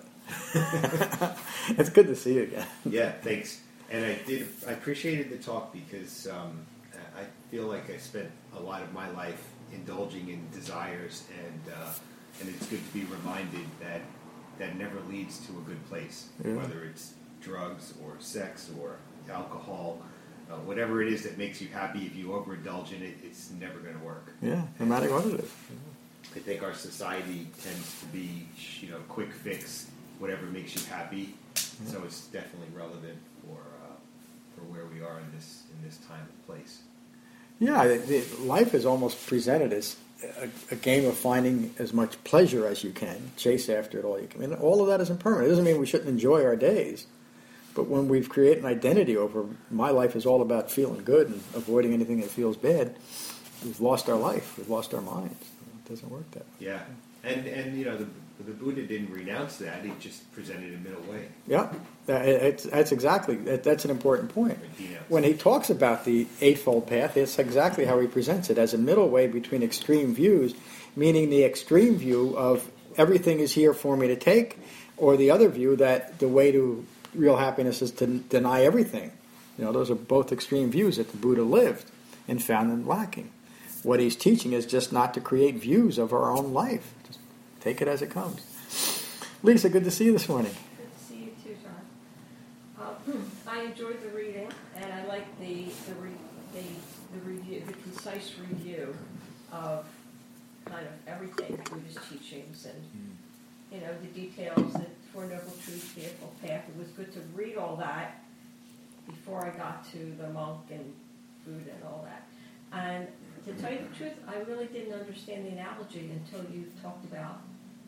it's good to see you again. Yeah, thanks. And I did. I appreciated the talk because um, I feel like I spent a lot of my life indulging in desires, and uh, and it's good to be reminded that that never leads to a good place. Yeah. Whether it's drugs or sex or alcohol, uh, whatever it is that makes you happy, if you overindulge in it, it's never going to work. Yeah, no matter what it is. I think our society tends to be, you know, quick fix, whatever makes you happy. So it's definitely relevant for uh, for where we are in this in this time and place. Yeah, it, it, life is almost presented as a, a game of finding as much pleasure as you can, chase after it all you can. And all of that is impermanent. It doesn't mean we shouldn't enjoy our days, but when we've created an identity over my life is all about feeling good and avoiding anything that feels bad, we've lost our life. We've lost our minds. It doesn't work that way. Yeah, and and you know the the Buddha didn't renounce that; he just presented a middle way. Yeah, that, it's, that's exactly that, that's an important point. Denounced. When he talks about the Eightfold Path, it's exactly how he presents it as a middle way between extreme views, meaning the extreme view of everything is here for me to take, or the other view that the way to real happiness is to deny everything. You know, those are both extreme views that the Buddha lived and found them lacking. What he's teaching is just not to create views of our own life. Just take it as it comes. Lisa, good to see you this morning. Good to see you too, John. Um, I enjoyed the reading, and I liked the the, re, the the review, the concise review of kind of everything Buddhist teachings and you know the details, the Four Noble Truths, the Eightfold Path. It was good to read all that before I got to the monk and Buddha and all that. And to tell you the truth, I really didn't understand the analogy until you talked about,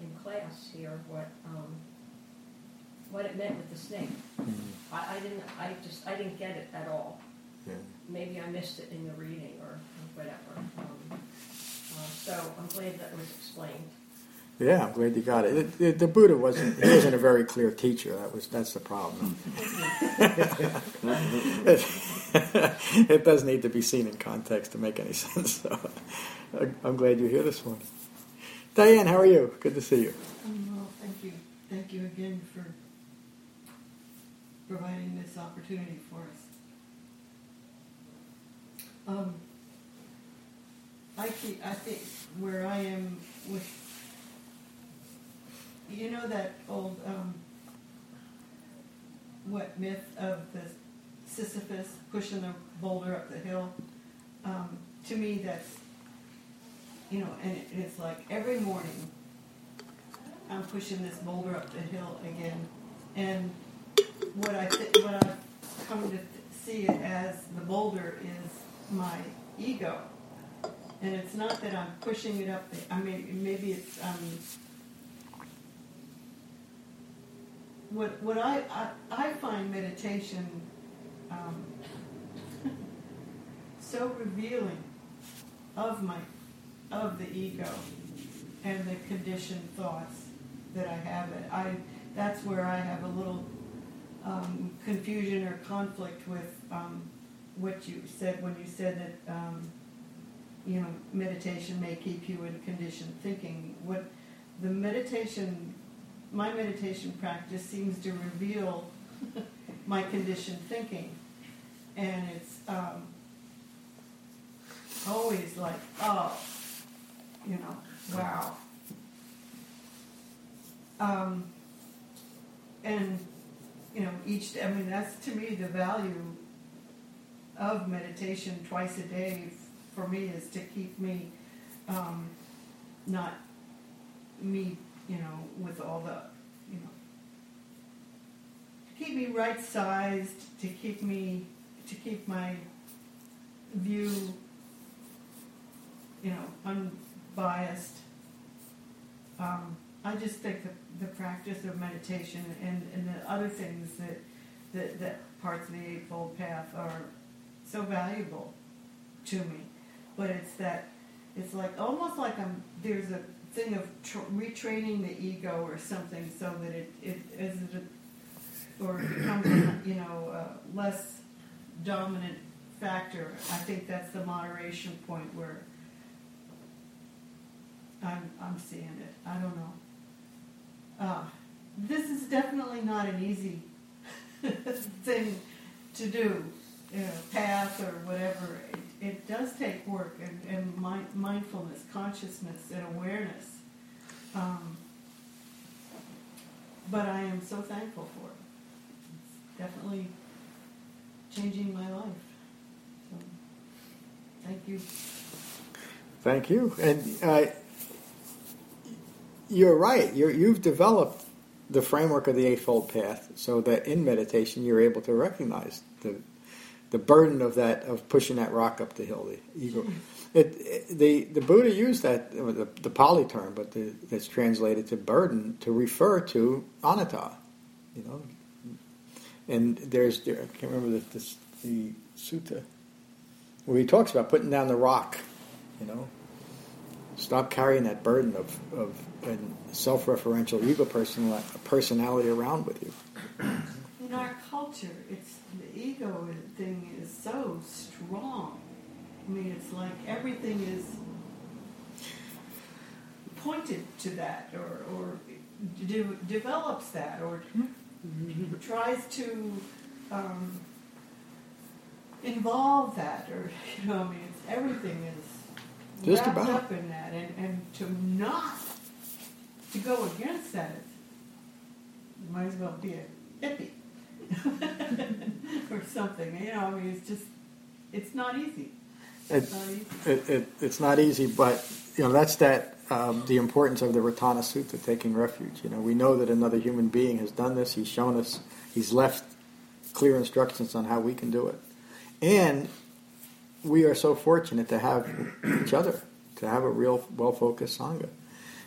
in class here what um, what it meant with the snake. Mm-hmm. I, I didn't. I just. I didn't get it at all. Yeah. Maybe I missed it in the reading or, or whatever. Um, uh, so I'm glad that was explained. Yeah, I'm glad you got it. It, it. The Buddha wasn't. He wasn't a very clear teacher. That was. That's the problem. it, it does need to be seen in context to make any sense. So, I'm glad you're here this morning. Diane, how are you? Good to see you. Um, well, thank you. Thank you again for providing this opportunity for us. Um, I keep, I think where I am with, you know that old, um, what myth of the Sisyphus pushing the boulder up the hill? Um, to me, that's, you know, and it, it's like every morning I'm pushing this boulder up the hill again, and what I th- what I've come to th- see it as, the boulder is my ego, and it's not that I'm pushing it up. The, I mean, maybe it's um, what what I, I I find meditation um, so revealing of my of the ego and the conditioned thoughts that I have. It I that's where I have a little um, confusion or conflict with um, what you said when you said that um, you know, meditation may keep you in conditioned thinking. What the meditation, my meditation practice seems to reveal my conditioned thinking, and it's um, always like, oh, you know, wow. Um, and, you know, each, I mean, that's to me the value of meditation twice a day for me, is to keep me, um, not me, you know, with all the, you know, to keep me right-sized, to keep me, to keep my view, you know, unbiased. Um, I just think the, the practice of meditation and, and the other things that, that, that parts of the Eightfold Path are so valuable to me. But it's that, it's like, almost like I'm, there's a thing of tr- retraining the ego or something so that it, it is, a, or becomes, a, you know, a less dominant factor. I think that's the moderation point where I'm, I'm seeing it. I don't know. Uh, this is definitely not an easy thing to do, you know, path or whatever. It, it does take work and, and mind, mindfulness, consciousness, and awareness. Um, but I am so thankful for it. It's definitely changing my life. So, thank you. Thank you. And uh, you're right. You're, you've developed the framework of the Eightfold Path so that in meditation you're able to recognize the the burden of that, of pushing that rock up the hill, the ego. It, it, the the Buddha used that, the, the Pali term, but the, that's translated to burden, to refer to anatta, you know. And there's, there, I can't remember the, the, the sutta where he talks about putting down the rock, you know. Stop carrying that burden of, of a self-referential ego person, personality around with you. In our culture, it's the ego thing is so strong. I mean, it's like everything is pointed to that, or, or de- develops that, or tries to um, involve that, or, you know, I mean, it's, everything is Just wrapped about. up in that, and, and to not, to go against that, you might as well be a hippie. Or something, you know, I mean, it's just, it's not easy. It's It, not easy. it, it, it's not easy, but, you know, that's that, um, the importance of the Ratana Sutta, taking refuge. You know, we know that another human being has done this. He's shown us, he's left clear instructions on how we can do it. And we are so fortunate to have each other, to have a real well-focused Sangha.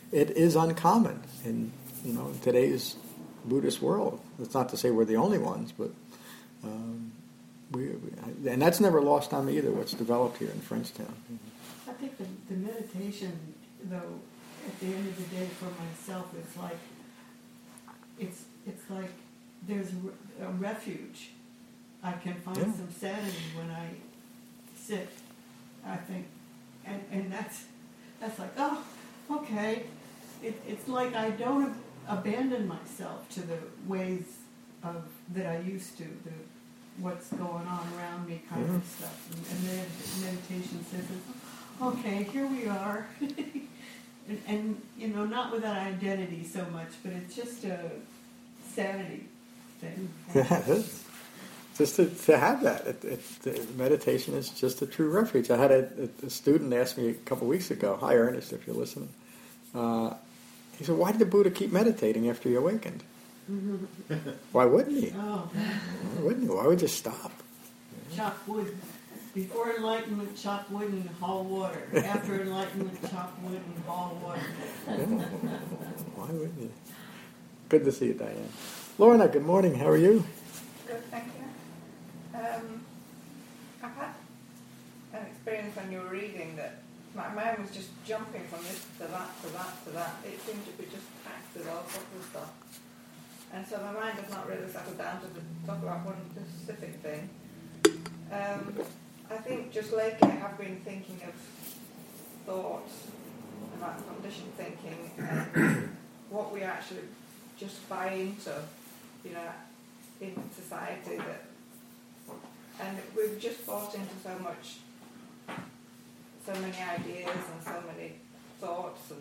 it is uncommon in, you know, in today's Buddhist world. It's not to say we're the only ones, but um, we, we and that's never lost on me either. What's developed here in Frenchtown. I think the, the meditation, though, at the end of the day, for myself, it's like it's it's like there's a, a refuge. I can find Yeah. some sanity when I sit. I think, and and that's that's like, oh, okay. It, it's like I don't ab- abandon myself to the ways of that I used to, the what's going on around me kind Mhm. of stuff. And, and then meditation says, okay, here we are. and, and, you know, not with that identity so much, but it's just a sanity thing. Yeah, it is. Just to, to have that. It, it, the meditation is just a true refuge. I had a, a student ask me a couple of weeks ago, hi Ernest, if you're listening, uh, he said, why did the Buddha keep meditating after he awakened? Why wouldn't he? Oh, Why wouldn't he? Why would you stop? chop wood. Before enlightenment, chop wood and haul water. After enlightenment, chop wood and haul water. Yeah. Why wouldn't you? Good to see you, Diane. Lorna, good morning. How are you? Good, thank you. Um, I've had an experience when you were reading that my mind was just jumping from this to that to that to that. It seemed to be just packed with all sorts of stuff. And so my mind has not really settled down to the, talk about one specific thing. Um, I think just lately I have been thinking of thoughts, about conditioned thinking, and what we actually just buy into, you know, in society that, and we've just bought into so much, so many ideas and so many thoughts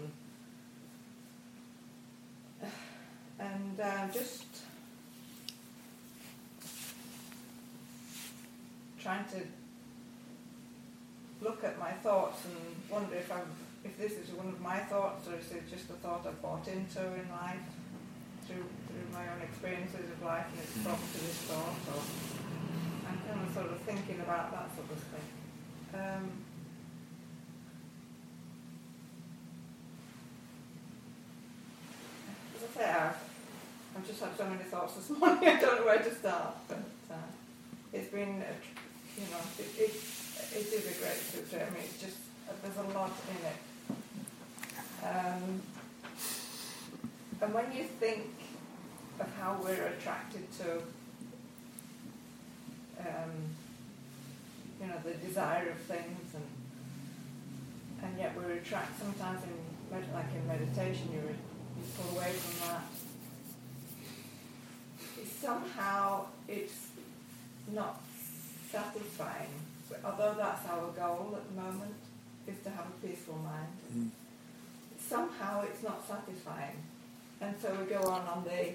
and and uh, just trying to look at my thoughts and wonder if I'm, if this is one of my thoughts or is it just a thought I've bought into in life through through my own experiences of life and it's brought me to this thought, or I'm kind of sort of thinking about that sort of thing. Um, as I say, I've, I've just had so many thoughts this morning. I don't know where to start, but uh, it's been, a, tr- you know, it, it it is a great sutra. I mean, it's just uh, there's a lot in it. Um, and when you think of how we're attracted to, um, you know, the desire of things, and and yet we're attracted sometimes in med- like in meditation, you you pull away from that. It's somehow it's not satisfying. So although that's our goal at the moment, is to have a peaceful mind. Mm. Somehow it's not satisfying, and so we go on on the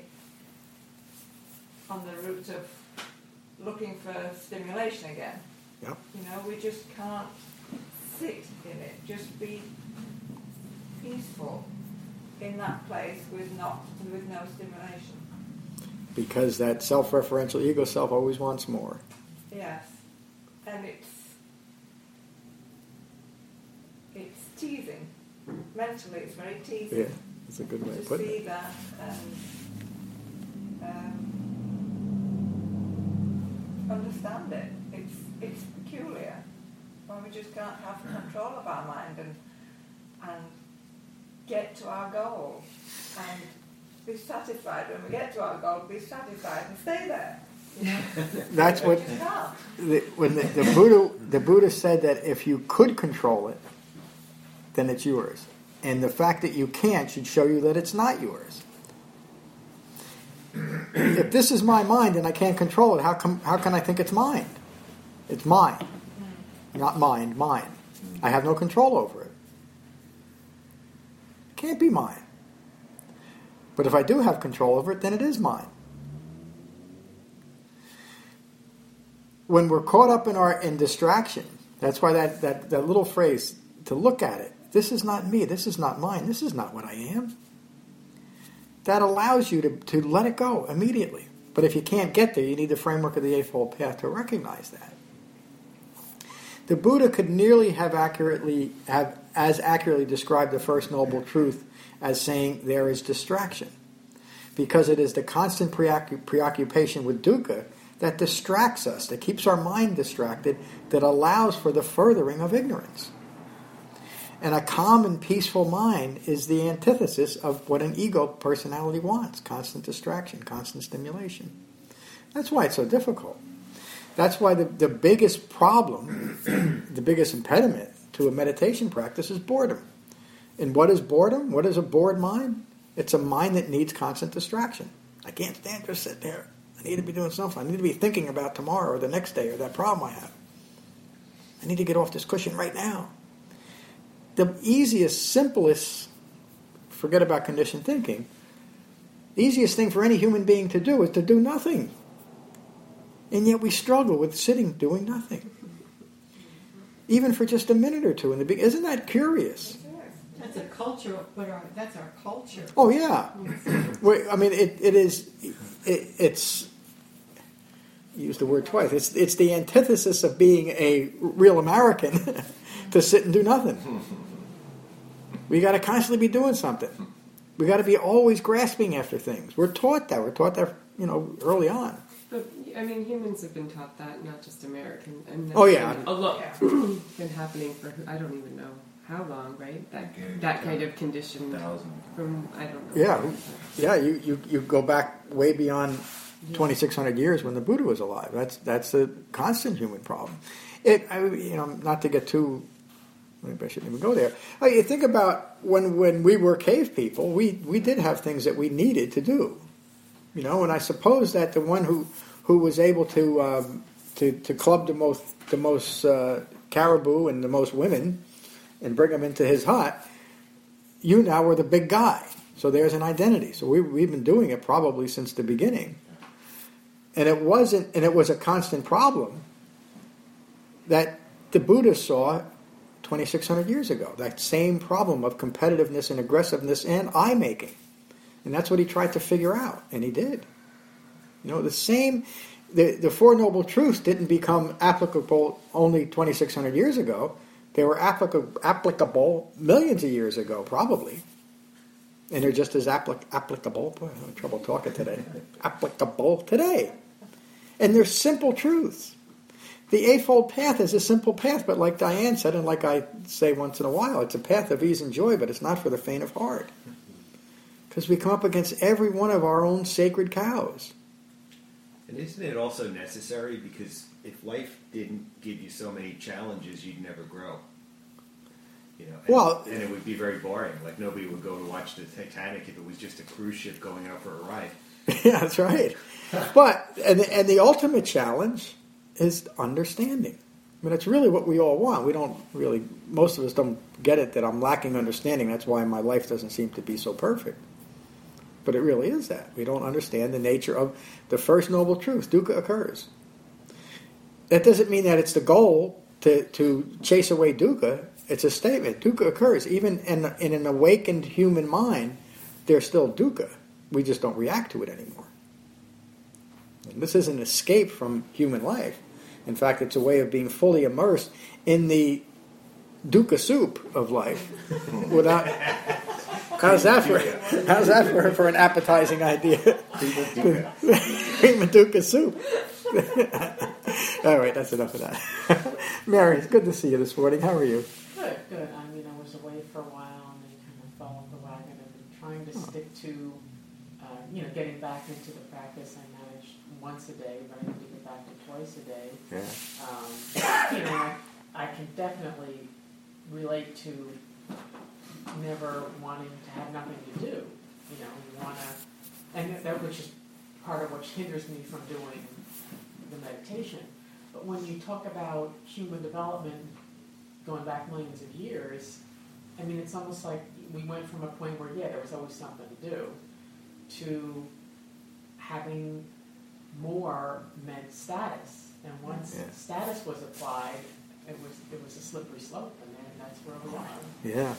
on the route of looking for stimulation again. Yep. You know, we just can't sit in it. Just be peaceful in that place with not with no stimulation. Because that self-referential ego self always wants more. Yes, and it's it's teasing. Mentally, it's very teasing. Yeah, that's a good way to of putting see it. that and um, understand it. It's it's peculiar when we just can't have control of our mind and and get to our goal and be satisfied when we get to our goal. Be satisfied and stay there. You know? That's We what just can't. the, when the, the Buddha the Buddha said that if you could control it, then it's yours, and the fact that you can't should show you that it's not yours. If this is my mind and I can't control it, how come how can I think it's mine? It's mine, mm. not mind, mine. Mm. I have no control over it. It can't be mine. But if I do have control over it, then it is mine. When we're caught up in our in distraction, that's why that, that, that little phrase, to look at it, this is not me, this is not mine, this is not what I am. That allows you to, to let it go immediately. But if you can't get there, you need the framework of the Eightfold Path to recognize that. The Buddha could nearly have accurately have as accurately described the First Noble Truth as saying there is distraction, because it is the constant preoccup- preoccupation with dukkha that distracts us, that keeps our mind distracted, that allows for the furthering of ignorance. And a calm and peaceful mind is the antithesis of what an ego personality wants: constant distraction, constant stimulation. That's why it's so difficult. That's why the, the biggest problem, the biggest impediment to a meditation practice is boredom. And what is boredom? What is a bored mind? It's a mind that needs constant distraction. I can't stand just sit there. I need to be doing something. I need to be thinking about tomorrow or the next day or that problem I have. I need to get off this cushion right now. The easiest, simplest, forget about conditioned thinking, the easiest thing for any human being to do is to do nothing. And yet we struggle with sitting doing nothing. Even for just a minute or two in the beginning. Isn't that curious? That's a culture, but our, that's our culture. Oh, yeah. Wait, I mean, it, it is, it, it's, use the word twice, it's, it's the antithesis of being a real American to sit and do nothing. We got to constantly be doing something. We got to be always grasping after things. We're taught that. We're taught that, you know, early on. But, I mean, humans have been taught that, not just American. And that's Oh, yeah. been a lot been happening for, I don't even know how long, right? That that kind of condition from, I don't know. Yeah, yeah. You, you, you go back way beyond twenty-six hundred years when the Buddha was alive. That's that's a constant human problem. It, I, you know, not to get too, maybe I shouldn't even go there. Oh, you think about when when we were cave people, we we did have things that we needed to do. You know, and I suppose that the one who who was able to um, to to club the most the most uh, caribou and the most women and bring them into his hut, you now were the big guy. So there's an identity. So we, we've been doing it probably since the beginning, and it wasn't, and it was a constant problem that the Buddha saw twenty-six hundred years ago. That same problem of competitiveness and aggressiveness and eye making. And that's what he tried to figure out, and he did. You know, the same, the, the Four Noble Truths didn't become applicable only twenty-six hundred years ago. They were applicable, applicable millions of years ago, probably. And they're just as applic- applicable, boy, I'm having trouble talking today, applicable today. And they're simple truths. The Eightfold Path is a simple path, but like Diane said, and like I say once in a while, it's a path of ease and joy, but it's not for the faint of heart. Because we come up against every one of our own sacred cows. And isn't it also necessary? Because if life didn't give you so many challenges, you'd never grow. You know, and, well, and it would be very boring. Like nobody would go to watch the Titanic if it was just a cruise ship going out for a ride. Yeah, that's right. But and the, and the ultimate challenge is understanding. I mean, it's really what we all want. We don't really, most of us don't get it that I'm lacking understanding. That's why my life doesn't seem to be so perfect. But it really is that. We don't understand the nature of the First Noble Truth. Dukkha occurs. That doesn't mean that it's the goal to, to chase away dukkha. It's a statement. Dukkha occurs. Even in, in an awakened human mind, there's still dukkha. We just don't react to it anymore. And this is an escape from human life. In fact, it's a way of being fully immersed in the dukkha soup of life. Without, how's that for? How's that for, for an appetizing idea? Cream and dukkha soup. All right, that's enough of that. Mary, it's good to see you this morning. How are you? Good, good. I mean, I was away for a while and then kind of fell off the wagon. I've been trying to stick to, uh, you know, getting back into the practice. I manage once a day, but I need to get back to twice a day. Yeah. Um, you know, I, I can definitely relate to never wanting to have nothing to do. You know, you want to, and that which is part of what hinders me from doing the meditation. But when you talk about human development going back millions of years, I mean, it's almost like we went from a point where, yeah, there was always something to do, to having more meant status. And once yeah. status was applied, it was it was a slippery slope, and then that's where we are. Yeah.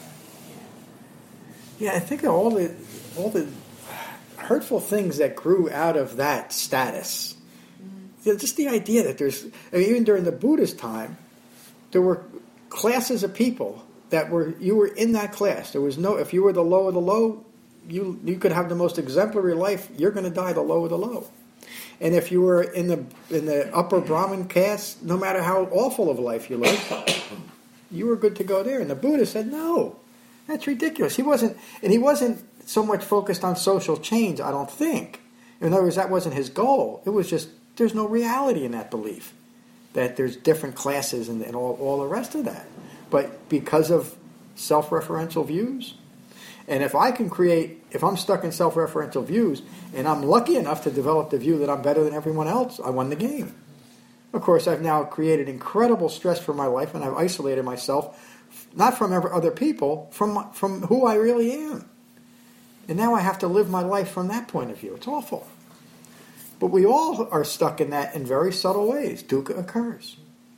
Yeah, yeah I think all the all the hurtful things that grew out of that status, mm-hmm. you know, just the idea that there's, I mean, even during the Buddha's time, there were classes of people that were, you were in that class. There was no, if you were the low of the low, you you could have the most exemplary life. You're going to die the low of the low. And if you were in the in the upper Brahmin caste, no matter how awful of a life you lived, you were good to go there. And the Buddha said, no, that's ridiculous. He wasn't, and he wasn't so much focused on social change, I don't think. In other words, that wasn't his goal. It was just, there's no reality in that belief, that there's different classes and, and all, all the rest of that. But because of self-referential views, and if I can create, if I'm stuck in self-referential views, and I'm lucky enough to develop the view that I'm better than everyone else, I won the game. Of course, I've now created incredible stress for my life, and I've isolated myself, not from ever other people, from from who I really am. And now I have to live my life from that point of view. It's awful. But we all are stuck in that in very subtle ways. Dukkha occurs.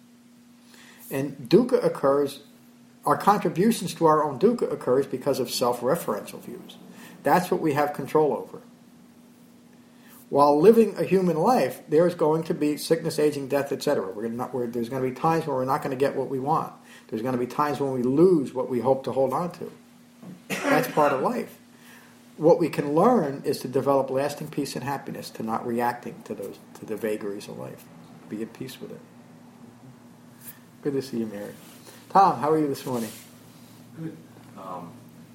And dukkha occurs, our contributions to our own dukkha occurs because of self-referential views. That's what we have control over. While living a human life, there's going to be sickness, aging, death, et cetera. We're not, we're, there's going to be times where we're not going to get what we want. There's going to be times when we lose what we hope to hold on to. That's part of life. What we can learn is to develop lasting peace and happiness, to not reacting to those to the vagaries of life. Be at peace with it. Good to see you, Mary. Tom, how are you this morning? Good. Um,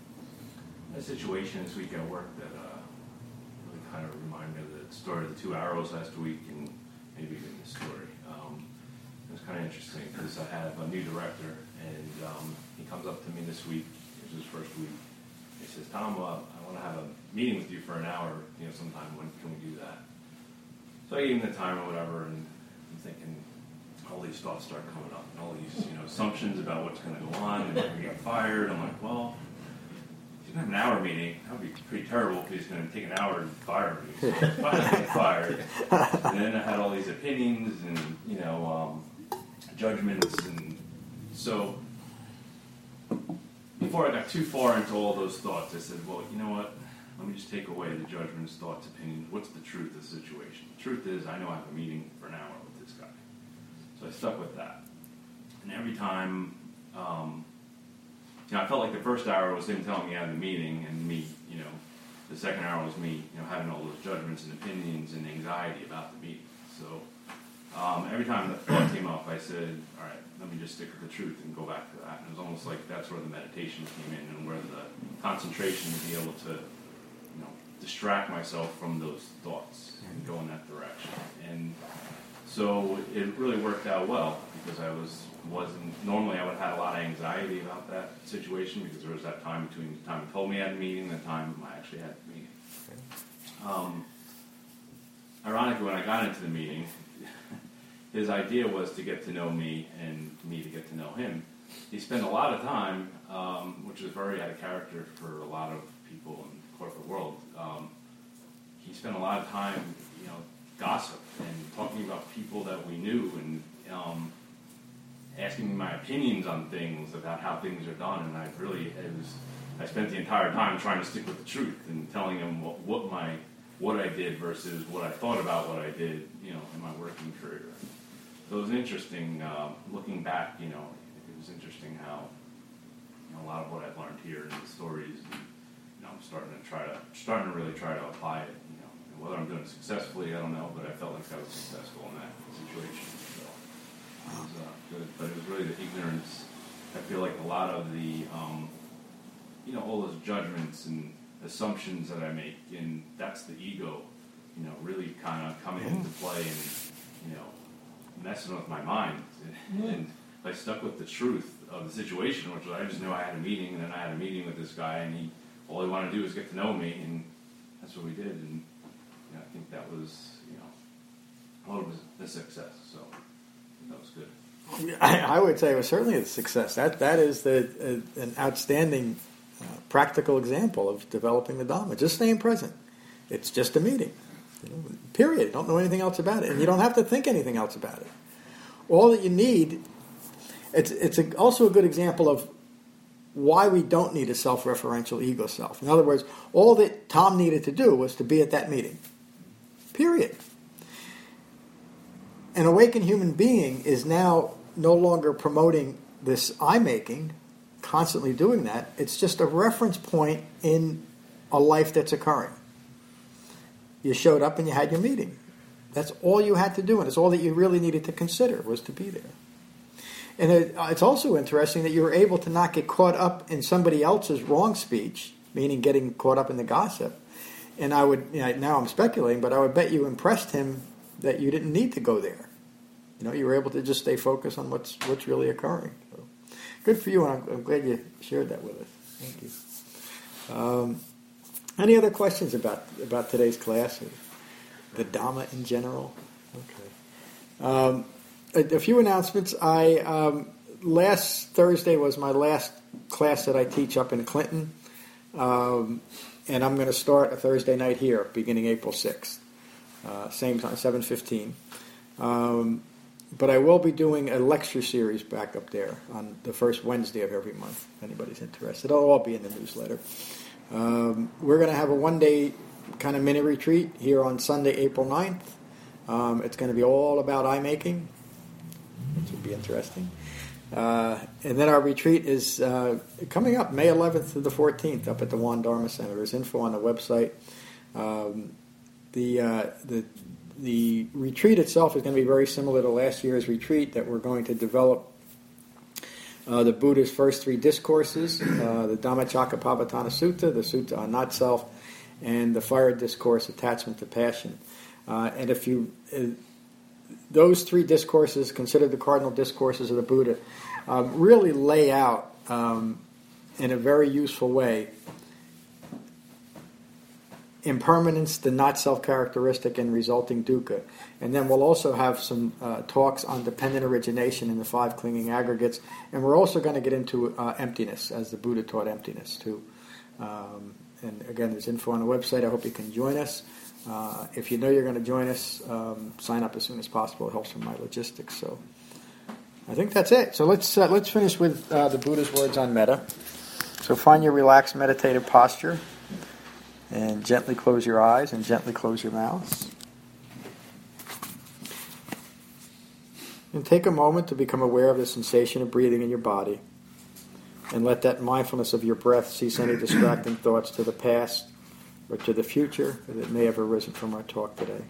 a situation this week at work that uh, really kind of reminded me of the story of the two arrows last week, and maybe even the story. Um, it was kind of interesting because I have a new director, and um, he comes up to me this week. It was his first week. He says, "Tom, uh, I want to have a meeting with you for an hour. You know, sometime. When can we do that?" So I gave him the time or whatever, and I'm thinking, all these thoughts start coming up, and all these, you know, assumptions about what's going to go on, and we're going to get fired. I'm like, well, if you have an hour meeting, that would be pretty terrible if he's going to take an hour to fire me. So I was finally get fired. And then I had all these opinions and, you know, um, judgments, and so before I got too far into all those thoughts, I said, well, you know what? Let me just take away the judgments, thoughts, opinions. What's the truth of the situation? The truth is, I know I have a meeting for an hour with this guy. So I stuck with that. And every time, um, you know, I felt like the first hour was him telling me I had the meeting, and me, you know, the second hour was me, you know, having all those judgments and opinions and anxiety about the meeting. So um, every time the thought came up, I said, all right, let me just stick with the truth and go back to that. And it was almost like that's where the meditation came in, and where the concentration to be able to, you know, distract myself from those thoughts and go in that direction. And so it really worked out well, because I was, wasn't, normally I would have had a lot of anxiety about that situation, because there was that time between the time he told me I had a meeting and the time I actually had the meeting. Um, ironically, when I got into the meeting, his idea was to get to know me and me to get to know him. He spent a lot of time, um, which is very out of character for a lot of people in the corporate world. Um, he spent a lot of time, you know, gossip and talking about people that we knew, and um, asking me my opinions on things, about how things are done. And I really, it was, I spent the entire time trying to stick with the truth and telling him what, what my, what I did versus what I thought about what I did, you know, in my working career. So it was interesting, uh, looking back, you know, it was interesting how, you know, a lot of what I've learned here in the stories, and, you know, I'm starting to try to, starting to really try to apply it, you know. Whether I'm doing it successfully, I don't know, but I felt like I was successful in that situation. So it was uh, good. But it was really the ignorance. I feel like a lot of the, um, you know, all those judgments and assumptions that I make, and that's the ego, you know, really kind of coming into play and, you know, messing with my mind. And, and I stuck with the truth of the situation, which was I just knew I had a meeting, and then I had a meeting with this guy, and he, all he wanted to do was get to know me, and that's what we did. And you know, I think that was, you know, a little bit of success. So that was good. I, I would say it was certainly a success. That that is the uh, an outstanding uh, practical example of developing the Dhamma. Just staying present. It's just a meeting. You know, period. Don't know anything else about it, and you don't have to think anything else about it. All that you need. It's it's a, also a good example of why we don't need a self-referential ego self. In other words, all that Tom needed to do was to be at that meeting. Period. An awakened human being is now no longer promoting this eye making, constantly doing that. It's just a reference point in a life that's occurring. You showed up and you had your meeting. That's all you had to do, and it's all that you really needed to consider was to be there. And it, it's also interesting that you were able to not get caught up in somebody else's wrong speech, meaning getting caught up in the gossip. And I would, you know, now I'm speculating, but I would bet you impressed him that you didn't need to go there. You know, you were able to just stay focused on what's what's really occurring. So, good for you, and I'm, I'm glad you shared that with us. Thank you. Um, any other questions about about today's class, or the Dhamma in general? Okay. Um, a, a few announcements. I um, last Thursday was my last class that I teach up in Clinton, um, and I'm going to start a Thursday night here, beginning April sixth. Uh, same time, seven fifteen. Um, but I will be doing a lecture series back up there on the first Wednesday of every month, if anybody's interested. It'll all be in the newsletter. Um, we're going to have a one-day kind of mini retreat here on Sunday, April ninth. Um, it's going to be all about eye making, which would be interesting. Uh, and then our retreat is uh, coming up May eleventh to the fourteenth up at the Juan Dharma Center. There's info on the website. Um, the uh, the the retreat itself is going to be very similar to last year's retreat, that we're going to develop uh, the Buddha's first three discourses, uh, the Dhammacakkappavattana Sutta, the Sutta on Not Self, and the Fire Discourse, Attachment to Passion. Uh, and if you, uh, those three discourses, considered the cardinal discourses of the Buddha, um, really lay out um, in a very useful way impermanence, the not-self characteristic, and resulting dukkha. And then we'll also have some uh, talks on dependent origination in the five clinging aggregates. And we're also going to get into uh, emptiness, as the Buddha taught emptiness, too. Um, and again, there's info on the website. I hope you can join us. Uh, if you know you're going to join us, um, sign up as soon as possible. It helps with my logistics. So I think that's it. So let's uh, let's finish with uh, the Buddha's words on metta. So find your relaxed meditative posture, and gently close your eyes and gently close your mouths. And take a moment to become aware of the sensation of breathing in your body, and let that mindfulness of your breath cease any distracting thoughts to the past or to the future that may have arisen from our talk today.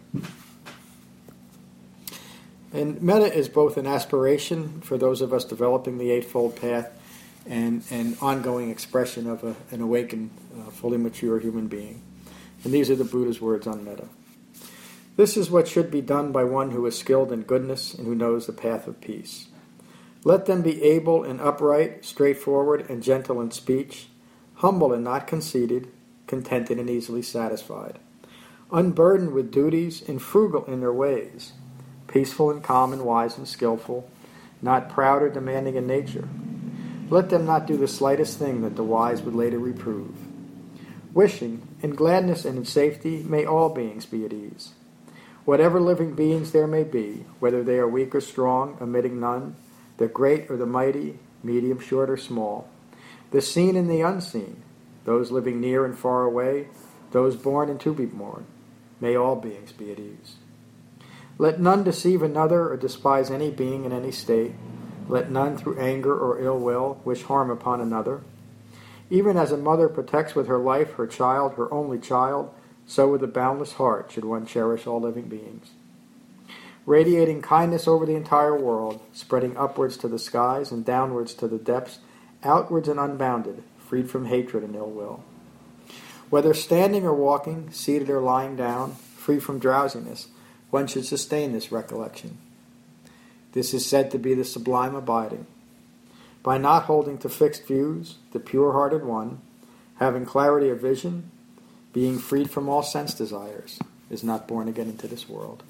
And metta is both an aspiration for those of us developing the Eightfold Path and an ongoing expression of a, an awakened, uh, fully mature human being. And these are the Buddha's words on metta. This is what should be done by one who is skilled in goodness and who knows the path of peace. Let them be able and upright, straightforward and gentle in speech, humble and not conceited, contented and easily satisfied, unburdened with duties and frugal in their ways, peaceful and calm and wise and skillful, not proud or demanding in nature. Let them not do the slightest thing that the wise would later reprove. Wishing, in gladness and in safety, may all beings be at ease. Whatever living beings there may be, whether they are weak or strong, omitting none, the great or the mighty, medium, short, or small, the seen and the unseen, those living near and far away, those born and to be born, may all beings be at ease. Let none deceive another or despise any being in any state. Let none through anger or ill will wish harm upon another. Even as a mother protects with her life her child, her only child, so with a boundless heart should one cherish all living beings. Radiating kindness over the entire world, spreading upwards to the skies and downwards to the depths, outwards and unbounded, freed from hatred and ill will. Whether standing or walking, seated or lying down, free from drowsiness, one should sustain this recollection. This is said to be the sublime abiding. By not holding to fixed views, the pure-hearted one, having clarity of vision, being freed from all sense desires, is not born again into this world.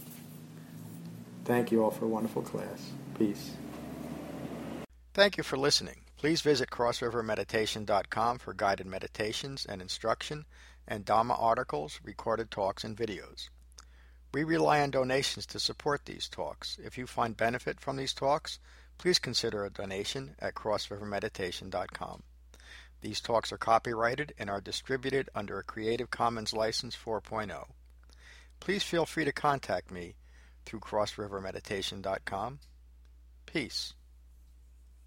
Thank you all for a wonderful class. Peace. Thank you for listening. Please visit cross river meditation dot com for guided meditations and instruction, and Dhamma articles, recorded talks, and videos. We rely on donations to support these talks. If you find benefit from these talks, please consider a donation at cross river meditation dot com. These talks are copyrighted and are distributed under a Creative Commons License four point oh. Please feel free to contact me through cross river meditation dot com. Peace.